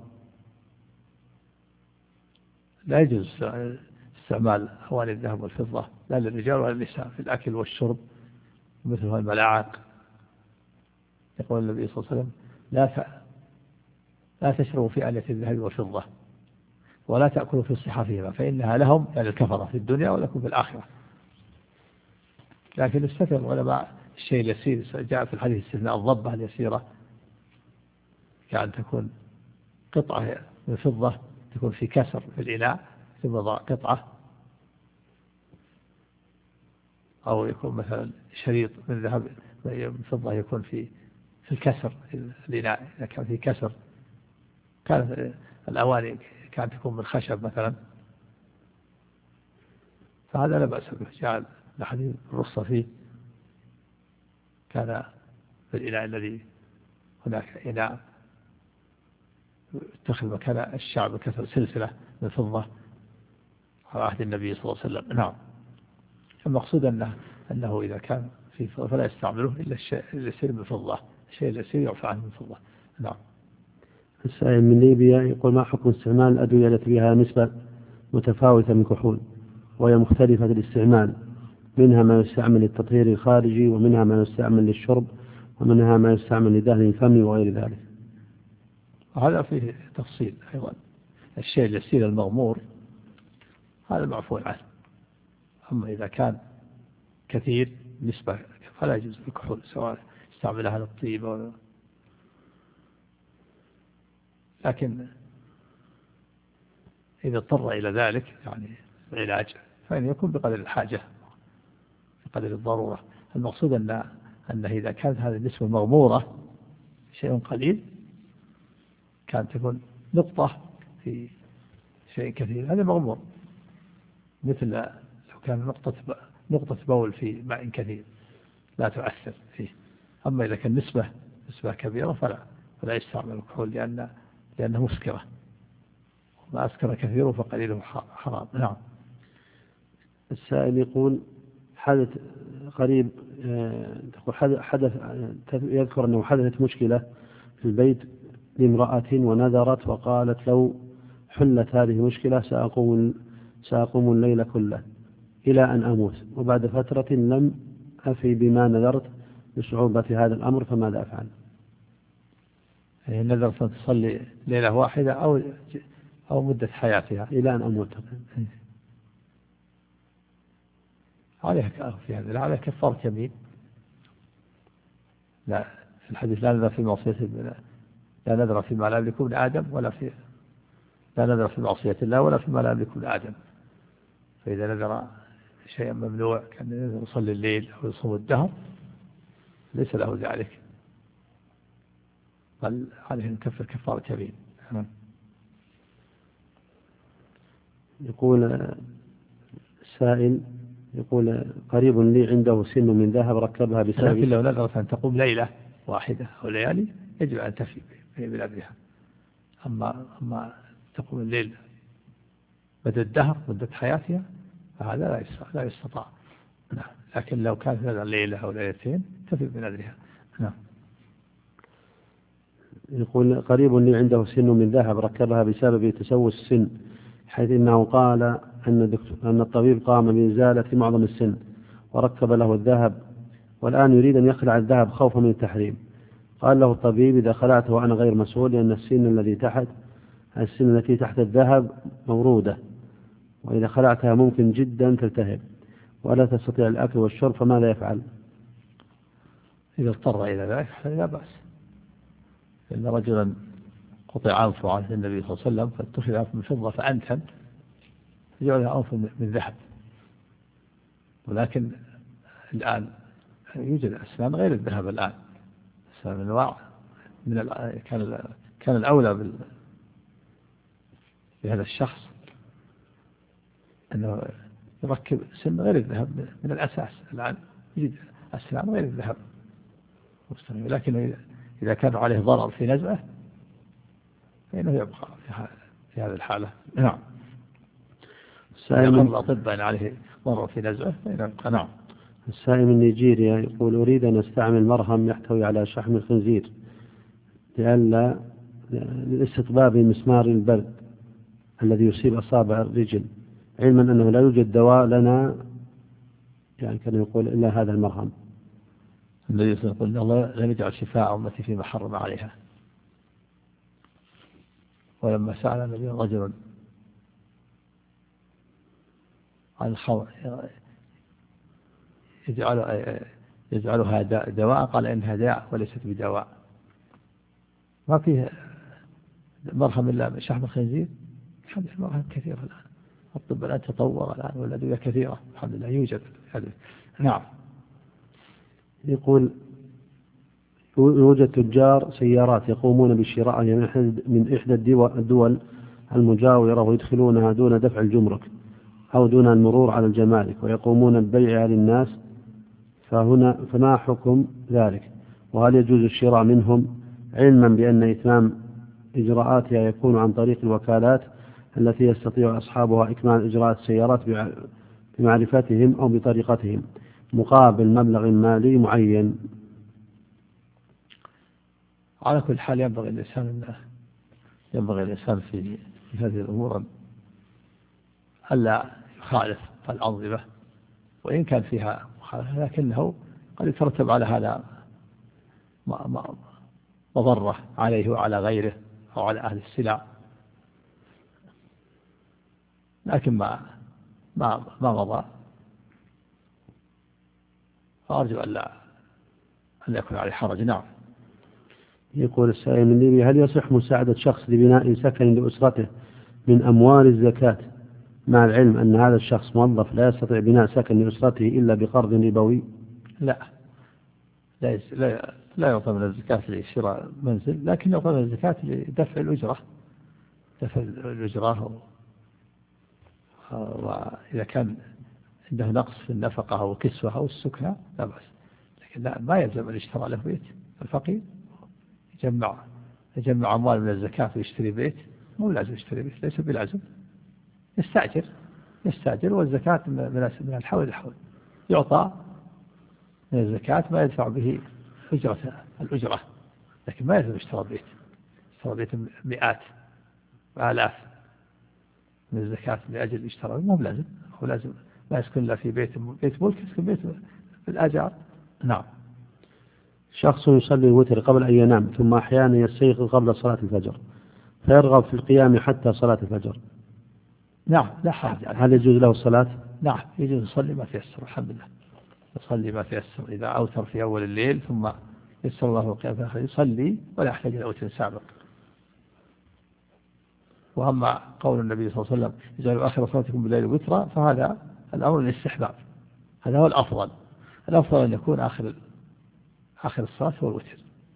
لا يجوز استعمال أواني الذهب والفضة لا للرجال ولا للنساء في الأكل والشرب مثل الملاعق يقول النبي صلى الله عليه وسلم لا ت... لا تشربوا في آلية الذهب والفضة ولا تأكلوا في صحافهما فإنها لهم يعني الكفرة في الدنيا ولكم في الآخرة. لكن استثنى العلماء الشيء اليسير، جاء في الحديث استثناء الضبة اليسيرة كأن تكون قطعة من فضة تكون في كسر في الإناء ثم قطعة، أو يكون مثلا شريط من ذهب من فضة يكون في في الكسر في الإناء. إذا كان في كسر كانت الأواني كانت تكون من خشب مثلا فهذا لا بأس به، جاء الحديث الرخصة فيه. كان في الإناء الذي هناك إناء اتخذ مكان الشعب كسر سلسلة من فضة على عهد النبي صلى الله عليه وسلم. نعم. المقصود أنه, أنه إذا كان في فضة فلا يستعمله إلا الشيء اليسير من فضة، الشيء اليسير يعفى عنه من فضة. نعم. السائل من ليبيا يقول ما حكم استعمال الأدوية التي بها نسبة متفاوتة من كحول وهي مختلفة الاستعمال، منها ما يستعمل للتطهير الخارجي ومنها ما يستعمل للشرب ومنها ما يستعمل لدهن الفم وغير ذلك؟ هذا فيه تفصيل أيضا. الشيء اليسير المغمور هذا معفو عنه، أما إذا كان كثير نسبة فلا يجوز الكحول سواء استعملها للطيب أو، لكن إذا اضطر إلى ذلك يعني العلاج فإن يكون بقدر الحاجة بقدر الضرورة. المقصود أن أنه إذا كانت هذه النسبة مغمورة شيء قليل كانت تكون نقطة في شيء كثير هذا مغمور، مثل لو كان نقطة نقطة بول في ماء كثير لا تؤثر فيه. أما إذا كان نسبة نسبة كبيرة فلا فلا يستعمل الكحول لأن لأنه مسكرة، ما أسكر كثيره فقليله حرام. نعم. السائل يقول حدث قريب حدث يذكر أنه حدثت مشكلة في البيت لامرأة ونذرت وقالت لو حلت هذه المشكلة سأقوم سأقوم الليل كله إلى أن أموت، وبعد فترة لم أفي بما نذرت لصعوبة هذا الأمر، فماذا أفعل؟ يعني نذرت أن تصلي ليلة واحدة أو أو مدة حياتها إلى أن أموت. عليها في هذا لا عليها كفارة يمين. لا في الحديث لا نذر في معصية لا نذر فيما لا يملك ابن آدم ولا في لا نذر في معصية الله ولا فيما لا يملك ابن آدم. فإذا نذر شيئا ممنوع كان يصلي الليل أو يصوم الدهر ليس له ذلك، بل عليه أن يكفر كفارة يمين. يقول السائل يقول قريب لي عنده سن من ذهب ركبها بسبب، لكن لو نذرت أن تقوم ليلة واحدة أو ليالي يجب أن تفي بنذرها. أما أما تقوم الليل مدى الدهر مدة حياتها فهذا لا يستطاع. نعم. لكن لو كانت نذر ليلة أو ليلتين تفي بنذرها. نعم. يقول قريب لي عنده سن من ذهب ركبها بسبب تسوس السن، حيث إنه قال أن, أن الطبيب قام بإزالة معظم السن وركب له الذهب، والآن يريد أن يخلع الذهب خوفا من التحريم. قال له الطبيب إذا خلعته وأنا غير مسؤول، لأن السن الذي تحت السن التي تحت الذهب مورودة، وإذا خلعتها ممكن جدا تلتهب ولا تستطيع الأكل والشرب، فماذا يفعل؟ إذا اضطر إلى ذلك لا بأس. إن رجلا قطع أنفه عن النبي صلى الله عليه وسلم فاتخذ أنف من فضة فأنتن فجعلها أنف من ذهب، ولكن الآن يوجد أسنان غير الذهب. الآن أسنان أنواع من ال... كان كان الأولى بال... بهذا الشخص أنه يركب سن غير الذهب من الأساس. الآن يوجد أسنان غير الذهب، لكن إذا كان عليه ضرر في نزعه فإنه يبقى في هذه الحالة. نعم. السائل من الأطباء عليه ضرر في نزعه فإنه يبقى. نعم. السائل من نيجيريا يقول أريد أن أستعمل مرهم يحتوي على شحم الخنزير لئلا لاستطباب مسمار البرد الذي يصيب أصابع الرجل، علما أنه لا يوجد دواء لنا يعني كان يقول إلا هذا المرهم. النبي صلى الله عليه وسلم يقول الله لم يجعل شفاء أمتي فيما حرم عليها. ولما سأل النبي رجل عن الخمر يجعل يجعلها دواء، قال إنها داء وليست بدواء. ما فيه مرهم إلا شحم الخنزير. الحمد لله مرهم كثيرة الآن، الطب الآن تطور الآن والأدوية كثيرة الحمد لله يوجد. نعم. يقول يوجد تجار سيارات يقومون بالشراء من إحدى الدول المجاورة ويدخلونها دون دفع الجمرك أو دون المرور على الجمارك ويقومون ببيعها للناس، فهنا فما حكم ذلك؟ وهل يجوز الشراء منهم علما بأن إتمام إجراءاتها يكون عن طريق الوكالات التي يستطيع أصحابها إكمال إجراءات السيارات بمعرفتهم أو بطريقتهم مقابل مبلغ مالي معين؟ على كل حال ينبغي الإنسان ينبغي الإنسان في هذه الأمور ألا يخالف الأنظمة، وإن كان فيها مخالفة لكنه قد يترتب على هذا مضرة عليه وعلى غيره أو على أهل السلع، لكن ما ما ما مضى، فأرجو أن لا أن يكون عليه حرج. نعم. يقول السائل من ليبيا: هل يصح مساعدة شخص لبناء سكن لأسرته من أموال الزكاة مع العلم أن هذا الشخص موظف لا يستطيع بناء سكن لأسرته إلا بقرض ربوي؟ لا لا لا, لا يعطى من الزكاة لشراء منزل، لكن يعطى من الزكاة لدفع الأجرة دفع الأجرة، وإذا كان عنده نقص في النفقة أو الكسوة أو السكنة لا بأس، لكن لا ما يلزم أن يشترى له بيت. الفقير يجمع يجمع أموال من الزكاة ويشتري بيت، مو لازم يشتري بيت، ليس بلازم، يستأجر يستأجر والزكاة من الحول الحول، يعطى من الزكاة ما يدفع به أجرة الأجرة، لكن ما يلزم يشترى بيت، يشترى بيت مئات وآلاف من الزكاة لأجل يشترى، مو لازم، هو لازم ما يسكن لا في بيت بيت ملك، يسكن بيت بالآجار. نعم. شخص يصلي الوتر قبل أن ينام ثم أحيانا يستيقظ قبل صلاة الفجر فيرغب في القيام حتى صلاة الفجر، نعم لا حرج عليه. هل يجوز له الصلاة؟ نعم يجوز يصلي ما تيسر، الحمد لله يصلي ما تيسر، إذا أوتر في أول الليل ثم يسر الله القيام في آخر يصلي ولا يحتاج إلى أوتر سابق. وأما قول النبي صلى الله عليه وسلم: اجعلوا آخر صلاتكم بالليل وترا، فهذا الأمر الاستحباب، هذا هو الأفضل، الأفضل أن يكون آخر آخر الصلاة هو الوتر،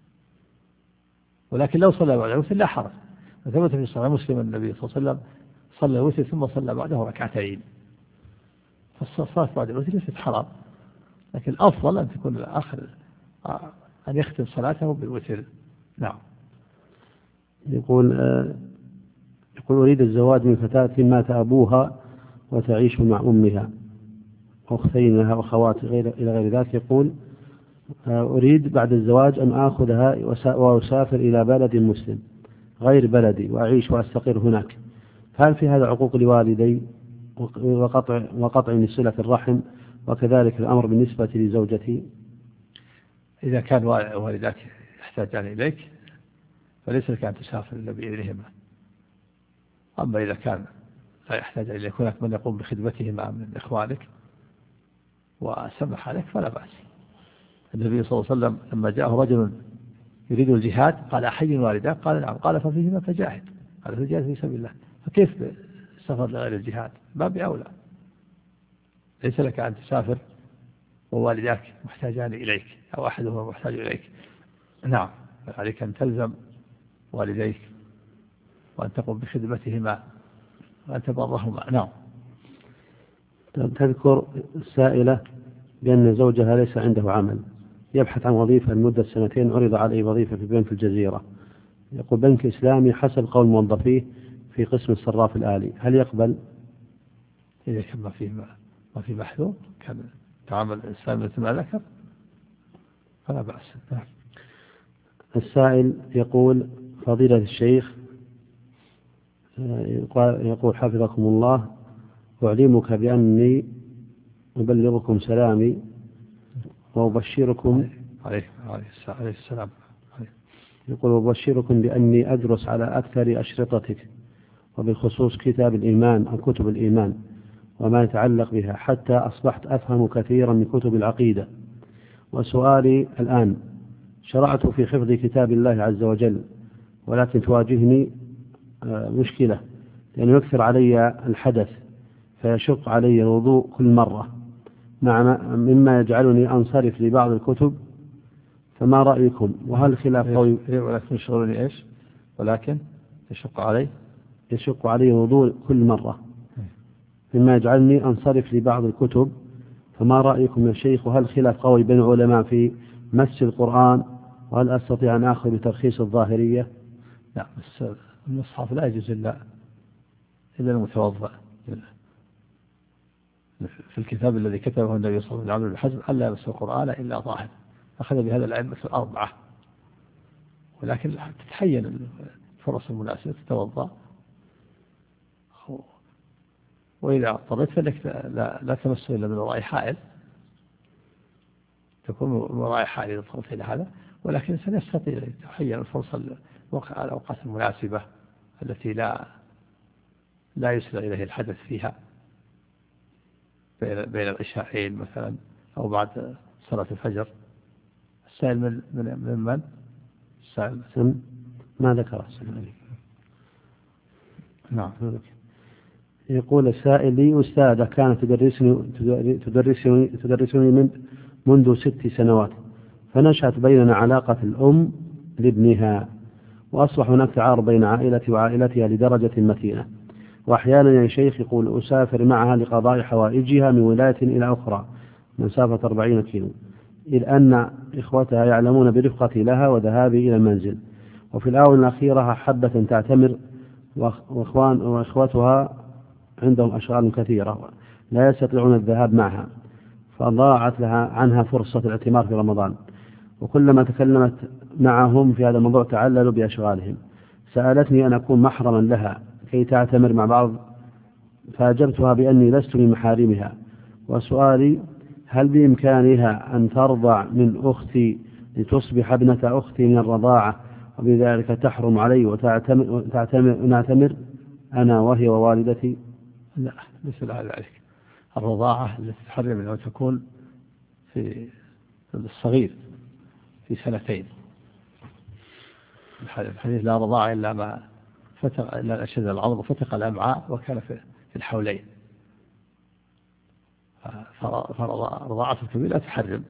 ولكن لو صلى بعد الوتر لا حرج. ثبت في صحيح مسلم النبي صلى الله عليه وسلم صلى الوتر ثم صلى بعده ركعتين، فالصلاة بعد الوتر ليست حرام، لكن الأفضل أن تكون آخر أن يختم صلاته بالوتر. نعم. يقول آه يقول: أريد الزواج من فتاة مات أبوها وتعيش مع أمها وأختين لها وأخوات غير إلى غير ذلك. يقول: أريد بعد الزواج أن آخذها وأسافر إلى بلد مسلم غير بلدي وأعيش وأستقر هناك، هل في هذا عقوق لوالدي وقطع وقطع من صلة الرحم، وكذلك الأمر بالنسبة لزوجتي؟ إذا كان والداك يحتاجان إليك فليس لك أن تسافر إلا بإذنهما، أما إذا كان لا يحتاج إليك هناك من يقوم بخدمتهما من إخوانك وسمح عليك فلا بأس. النبي صلى الله عليه وسلم لما جاءه رجل يريد الجهاد قال: أحي والداك؟ قال: نعم. قال: ففيهما فجاهد، قال: فجاهد في سبيل الله. فكيف السفر لغير الجهاد؟ باب أولى، ليس لك أن تسافر ووالداك محتاجان إليك أو أحدهما محتاج إليك. نعم، عليك أن تلزم والديك وأن تقوم بخدمتهما وأن تبرهما. نعم. تذكر السائلة بأن زوجها ليس عنده عمل، يبحث عن وظيفة لمدة سنتين، عرض عليه وظيفة في بنك في الجزيرة، يقول بنك إسلامي حسب قول موظفيه في قسم الصراف الآلي، هل يقبل؟ إذا كان ما فيه ما في محذور كان تعامل الإنسان مثل ما ذكر فلا بأس. السائل يقول: فضيلة الشيخ، يقول حفظكم الله، أعلمك بأني أبلغكم سلامي وأبشركم عليه عليه السلام. يقول أبشركم بأني أدرس على أكثر أشرطتك، وبالخصوص كتاب الإيمان أو كتب الإيمان وما يتعلق بها، حتى أصبحت أفهم كثيرا من كتب العقيدة. وسؤالي الآن: شرعت في حفظ كتاب الله عز وجل، ولكن تواجهني مشكلة، لأنه يكثر علي الحدث فيشق علي الوضوء كل مرة، مع مما يجعلني أنصرف لبعض الكتب، فما رأيكم؟ وهل خلاف قوي؟ ولكن يشغلني إيش؟ ولكن يشق علي يشق علي الوضوء كل مرة، مما يجعلني أنصرف لبعض الكتب، فما رأيكم يا شيخ؟ وهل خلاف قوي بين العلماء في مس القرآن؟ وهل أستطيع أن آخذ بترخيص الظاهرية؟ لا، بس المصحف لا يجوز إلا إلا المتوضأ. في الكتاب الذي كتبه النبي صلى الله عليه وسلم ألا يمس القرآن إلا طاهر، أخذ بهذا الأئمة الأربعة. ولكن تتحين الفرص المناسبة تتوضأ، وإذا اضطريت فإنك لا, لا تمس إلا من وراء حائل، تكون من وراء حائل إذا اضطريت إلى هذا. ولكن سنستطيع تحين الفرصة الأوقات المناسبة التي لا لا يسرع إليه الحدث فيها، بين العشاءين مثلا أو بعد صلاة الفجر. السائل من من من, من؟ السائل ما ذكر. نعم. يقول السائل: لي أستاذة كانت تدرسني تدرسني تدرسني من منذ ست سنوات، فنشأت بيننا علاقة الأم لابنها، وأصبح هناك تعارض بين عائلتي وعائلتها لدرجة متينة. وأحيانا يا شيخ يقول أسافر معها لقضاء حوائجها من ولاية إلى أخرى مسافة أربعين كيلو، إذ أن إخوتها يعلمون برفقتي لها وذهابي إلى المنزل. وفي الآونة الأخيرة حبة تعتمر، وإخوان وإخوتها عندهم أشغال كثيرة لا يستطيعون الذهاب معها، فضاعت لها عنها فرصة الاعتمار في رمضان. وكلما تكلمت معهم في هذا الموضوع تعللوا بأشغالهم. سألتني أن أكون محرما لها كي تعتمر مع بعض، فأجبتها بأني لست من محارمها. وسؤالي: هل بإمكانها أن ترضع من أختي لتصبح ابنة أختي من الرضاعة، وبذلك تحرم علي ونعتمر أنا وهي ووالدتي؟ لا، ليس لها ذلك. الرضاعة التي تحرم أنها تكون في الصغير في سنتين. الحديث: لا رضاعة إلا ما فتق إلا أشد العظم وفتق الأمعاء وكان في الحولين. فرضاعة الكبير لا تحرم.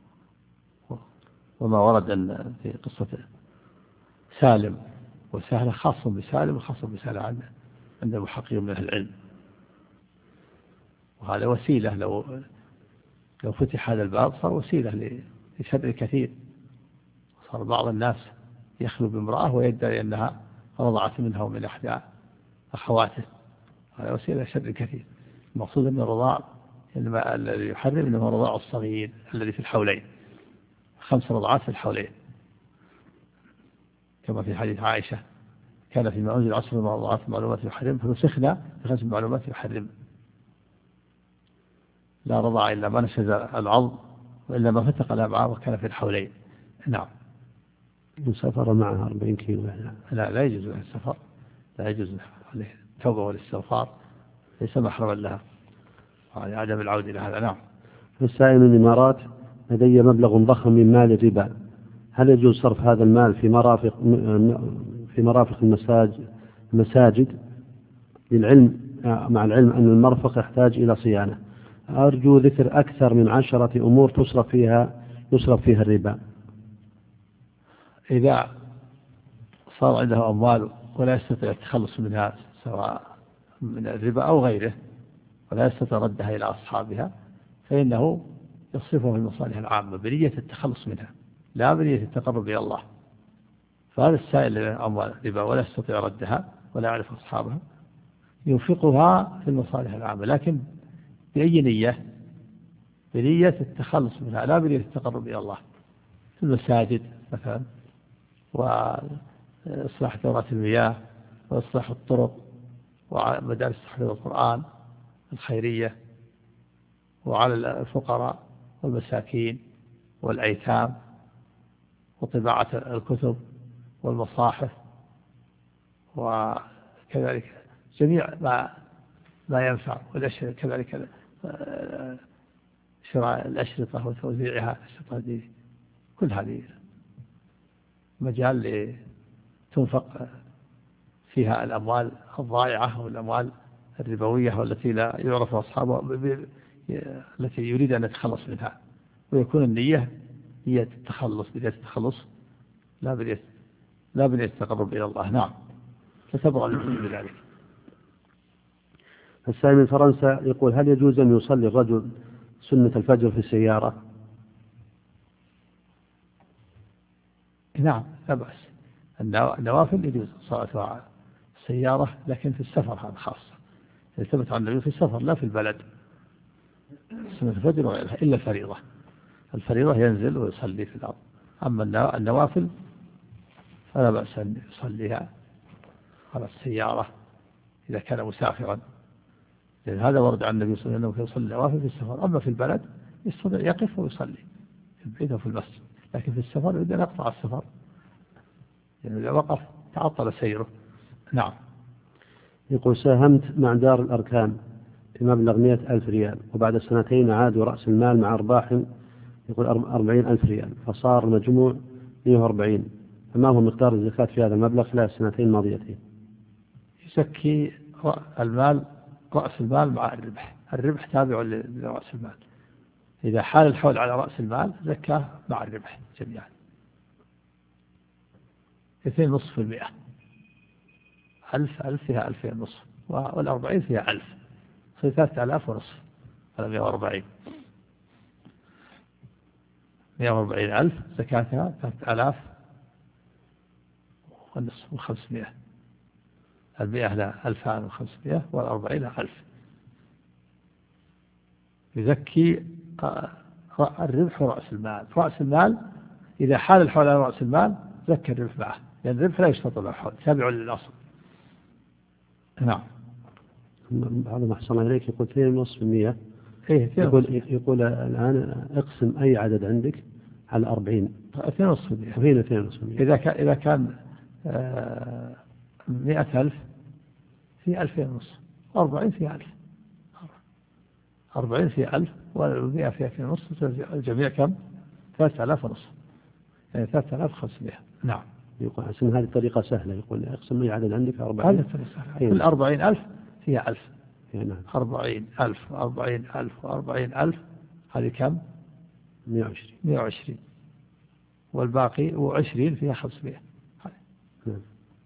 وما ورد أن في قصة سالم وسهلة خاص بسالم وخاص بسهلة عند عند المحققين من أهل العلم. وهذا وسيلة، لو لو فتح هذا الباب صار وسيلة لشر كثير. صار بعض الناس يخلو بامرأة ويدعي أنها رضعت منها ومن إحدى أخواته، هذا وسيلة شر كثير. المقصود من الرضاع الذي يحرم إنه الرضاع الصغير الذي في الحولين، خمس رضعات في الحولين، كما في حديث عائشة: كان فيما أنزل عشر رضعات معلومات يحرم فنسخنا بخمس معلومات يحرم. لا رضع إلا ما نشز العظم وإلا ما فتق الأمعاء وكان في الحولين. نعم. مسافر معها أربعين كيلو يعني. لا لا يجوز له السفر، لا يجوز له التوبة والاستغفار، ليس محرما لها، يعني عدم العودة إلى هذا. نعم. السائل من الإمارات: لدي مبلغ ضخم من مال الربا، هل يجوز صرف هذا المال في مرافق في مرافق المساجد المساجد للعلم، مع العلم أن المرفق يحتاج إلى صيانة؟ أرجو ذكر أكثر من عشرة أمور تصرف فيها يصرف فيها الربا. إذا صار عنده أموال ولا يستطيع التخلص منها سواء من الربا أو غيره، ولا يستطيع ردها إلى أصحابها، فإنه يصرفها في المصالح العامة بنية التخلص منها، لا بنية التقرب إلى الله. فهذا السائل أموال الربا ولا يستطيع ردها ولا يعرف أصحابها، ينفقها في المصالح العامة، لكن بأي نية؟ بنية التخلص منها، لا بنية التقرب إلى الله، في المساجد مثلا، وإصلاح دورات المياه، وإصلاح الطرق، ومدارس تحفيظ القرآن الخيرية، وعلى الفقراء والمساكين والأيتام وطباعة الكتب والمصاحف، وكذلك جميع ما ما ينفع، والأشرطة كذلك شراء الأشرطة وتوزيعها، الأشرطة دي كل هذه مجال تنفق فيها الأموال الضائعة والأموال الربوية والتي لا يعرف أصحابها، التي يريد أن يتخلص منها، ويكون النية نية التخلص، بداية التخلص لا بداية لا بداية التقرب إلى الله. نعم، فتبرأ المسلم بذلك. السائل من فرنسا يقول: هل يجوز أن يصلي الرجل سنة الفجر في السيارة؟ نعم، لا بأس. النوافل يجوز صلاتها السيارة، لكن في السفر هذا خاصة، ثبت عن النبي في السفر لا في البلد. سنة الفجر وغيرها إلا الفريضة، الفريضة ينزل ويصلي في الأرض. أما النوافل فلا بأس أن يصليها على السيارة إذا كان مسافرا، لأن هذا ورد عن النبي صلى الله عليه وسلم أنه يصلي النوافل في السفر. أما في البلد يستطيع يقف ويصلي في البيت أو في المسجد، لكن في السفر يريد أن يقطع السفر، يعني إذا وقف تعطل سيره. نعم. يقول: ساهمت مع دار الأركان في مبلغ مئة ألف ريال، وبعد سنتين عادوا رأس المال مع أرباح يقول أربعين ألف ريال، فصار المجموع مئة وأربعين، فما هو مقدار الزكاة في هذا المبلغ خلال السنتين الماضيتين؟ يزكي المال رأس المال مع الربح، الربح تابع لرأس المال، إذا حال الحول على رأس المال زكاه مع الربح جميعا. اثنين نصف المئة، ألف ألف فيها ألفين نصف، والأربعين فيها ألف، صار ثلاثة آلاف ونصف على مئة وأربعين. مئة وأربعين ألف زكاتها ثلاثة آلاف ونصف وخمسمائة، المئة لها ألفان وخمسمائة والأربعين لها ألف. يزكي الربح ورأس المال. رأس المال إذا حال الحول على رأس المال زكى الربح معه، لأن الربح لا يشترط له الحول، تابع للأصل. نعم. هذا ما حصل إليك يقول اثنين ونصف المئة. إيه يقول يقول الآن اقسم أي عدد عندك على أربعين. اثنين ونصف المئة. وهنا اثنين ونصف المئة. إذا كان إذا كان آه مئة ألف في ألفين ونصف، أربعين في ألف، أربعين في ألف والمئة في ألفين ونصف، الجميع كم؟ ثلاثة آلاف ونصف، يعني ثلاثة آلاف وخمسمائة. نعم. يقول حسن هذه الطريقة سهلة، يقول اقسم أي عدد عندك أربعين. هذه الطريقة سهلة. كل أربعين ألف فيها ألف. نعم. أربعين ألف وأربعين ألف وأربعين ألف، هذه كم؟ مئة وعشرين. مئة وعشرين، والباقي وعشرين فيها خمسمائة. نعم.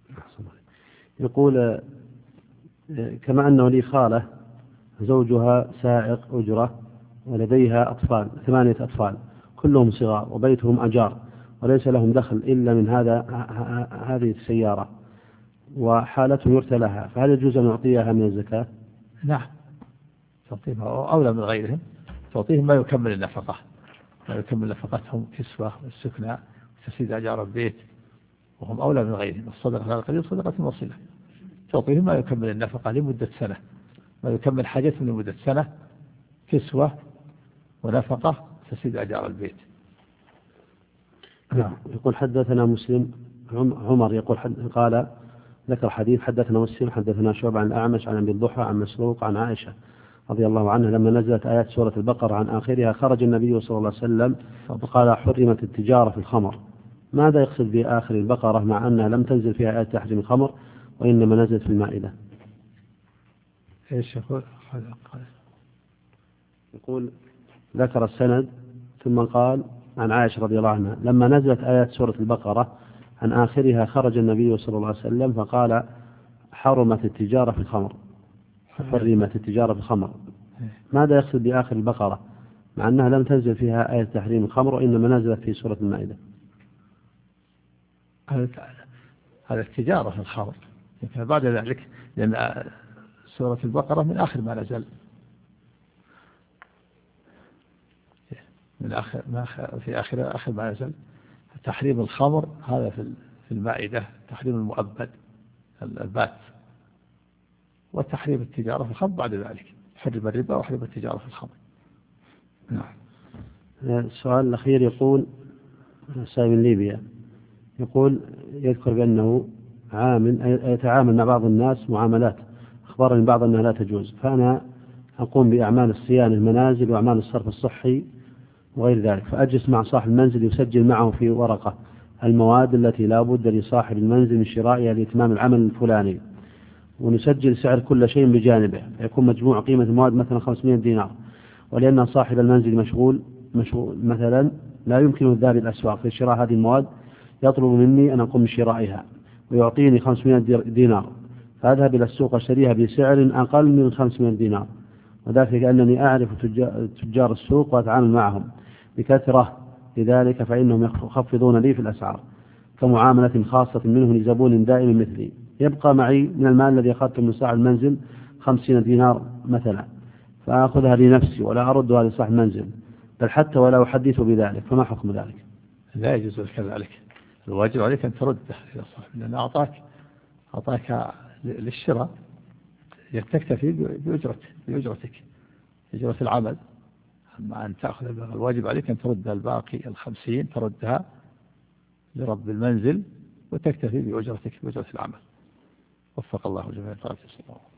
يقول: كما أنه لي خالة زوجها سائق أجرة ولديها أطفال، ثمانية أطفال كلهم صغار وبيتهم أجار وليس لهم دخل إلا من هذا هذه السيارة، وحالتهم يرثى لها، فهل يجوز أن نعطيها من الزكاة؟ نعم، تعطيهم أولى من غيرهم، تعطيهم ما يكمل النفقة، ما يكمل نفقتهم، كسوة والسكنى وتسديد أجار البيت، وهم أولى من غيرهم. الصدقة على القليل صدقة وصلة، تعطيهم ما يكمل النفقة لمدة سنة، ما يكمل حاجتهم لمدة سنة، كسوة ونفقة تسديد أجار البيت. نعم. يقول: حدثنا مسلم عمر يقول حد قال ذكر حديث: حدثنا مسلم حدثنا شعبة عن الأعمش عن أبي الضحى عن مسروق عن عائشة رضي الله عنها لما نزلت آيات سورة البقرة عن آخرها خرج النبي صلى الله عليه وسلم وقال: حرمت التجارة في الخمر. ماذا يقصد بآخر البقرة مع أنها لم تنزل فيها آيات تحريم الخمر وإنما نزلت في المائدة؟ إيش يقول؟ يقول ذكر السند ثم قال عن عائشة رضي الله عنها لما نزلت آيات سورة البقرة عن آخرها خرج النبي صلى الله عليه وسلم فقال: حرمت التجارة في الخمر، حرمت التجارة في الخمر. ماذا يقصد بآخر البقرة مع أنها لم تنزل فيها آية تحريم الخمر وإنما نزلت في سورة المائدة؟ هذا التجارة في الخمر يمكن بعد ذلك، لأن سورة البقرة من آخر ما نزل، من آخر ما في آخر آخر ما نزل. تحريم الخمر هذا في في المائدة، تحريم المؤبد البات، وتحريم التجارة في الخمر بعد ذلك، حرم الربا وحرم التجارة في الخمر. نعم. السؤال الأخير يقول: سائل من ليبيا يقول يذكر بأنه عامل يتعامل مع بعض الناس معاملات أخبرني بعض أنها لا تجوز، فأنا أقوم بأعمال الصيانة المنازل وأعمال الصرف الصحي وغير ذلك، فأجلس مع صاحب المنزل يسجل معه في ورقة المواد التي لا بد لصاحب المنزل من شرائها لإتمام العمل الفلاني، ونسجل سعر كل شيء بجانبه، فيكون مجموع قيمة المواد مثلا خمسمائة دينار، ولأن صاحب المنزل مشغول, مشغول مثلا لا يمكنه الذهاب إلى الأسواق في شراء هذه المواد، يطلب مني أن أقوم بشرائها ويعطيني خمسمائة دينار، فأذهب إلى السوق أشتريها بسعر أقل من خمسمائة دينار، وذلك أنني أعرف تجار السوق وأتعامل معهم بكثرة، لذلك فإنهم يخفضون لي في الأسعار كمعاملة خاصة منهم لزبون دائم مثلي، يبقى معي من المال الذي أخذته من صاحب المنزل خمسين دينار مثلا، فأخذها لنفسي ولا أردها لصاحب المنزل، بل حتى ولا أحدثه بذلك، فما حكم ذلك؟ لا يجوز كذلك، الواجب عليك أن ترده إلى صاحب، لأن أعطاك أعطاك للشراء تكتفي بأجرتك بأجرتك أجرة العمل، أما أن تأخذ الباقي الواجب عليك أن ترد الباقي الخمسين تردها لرب المنزل وتكتفي بأجرتك بأجرة العمل. وفق الله جميعا.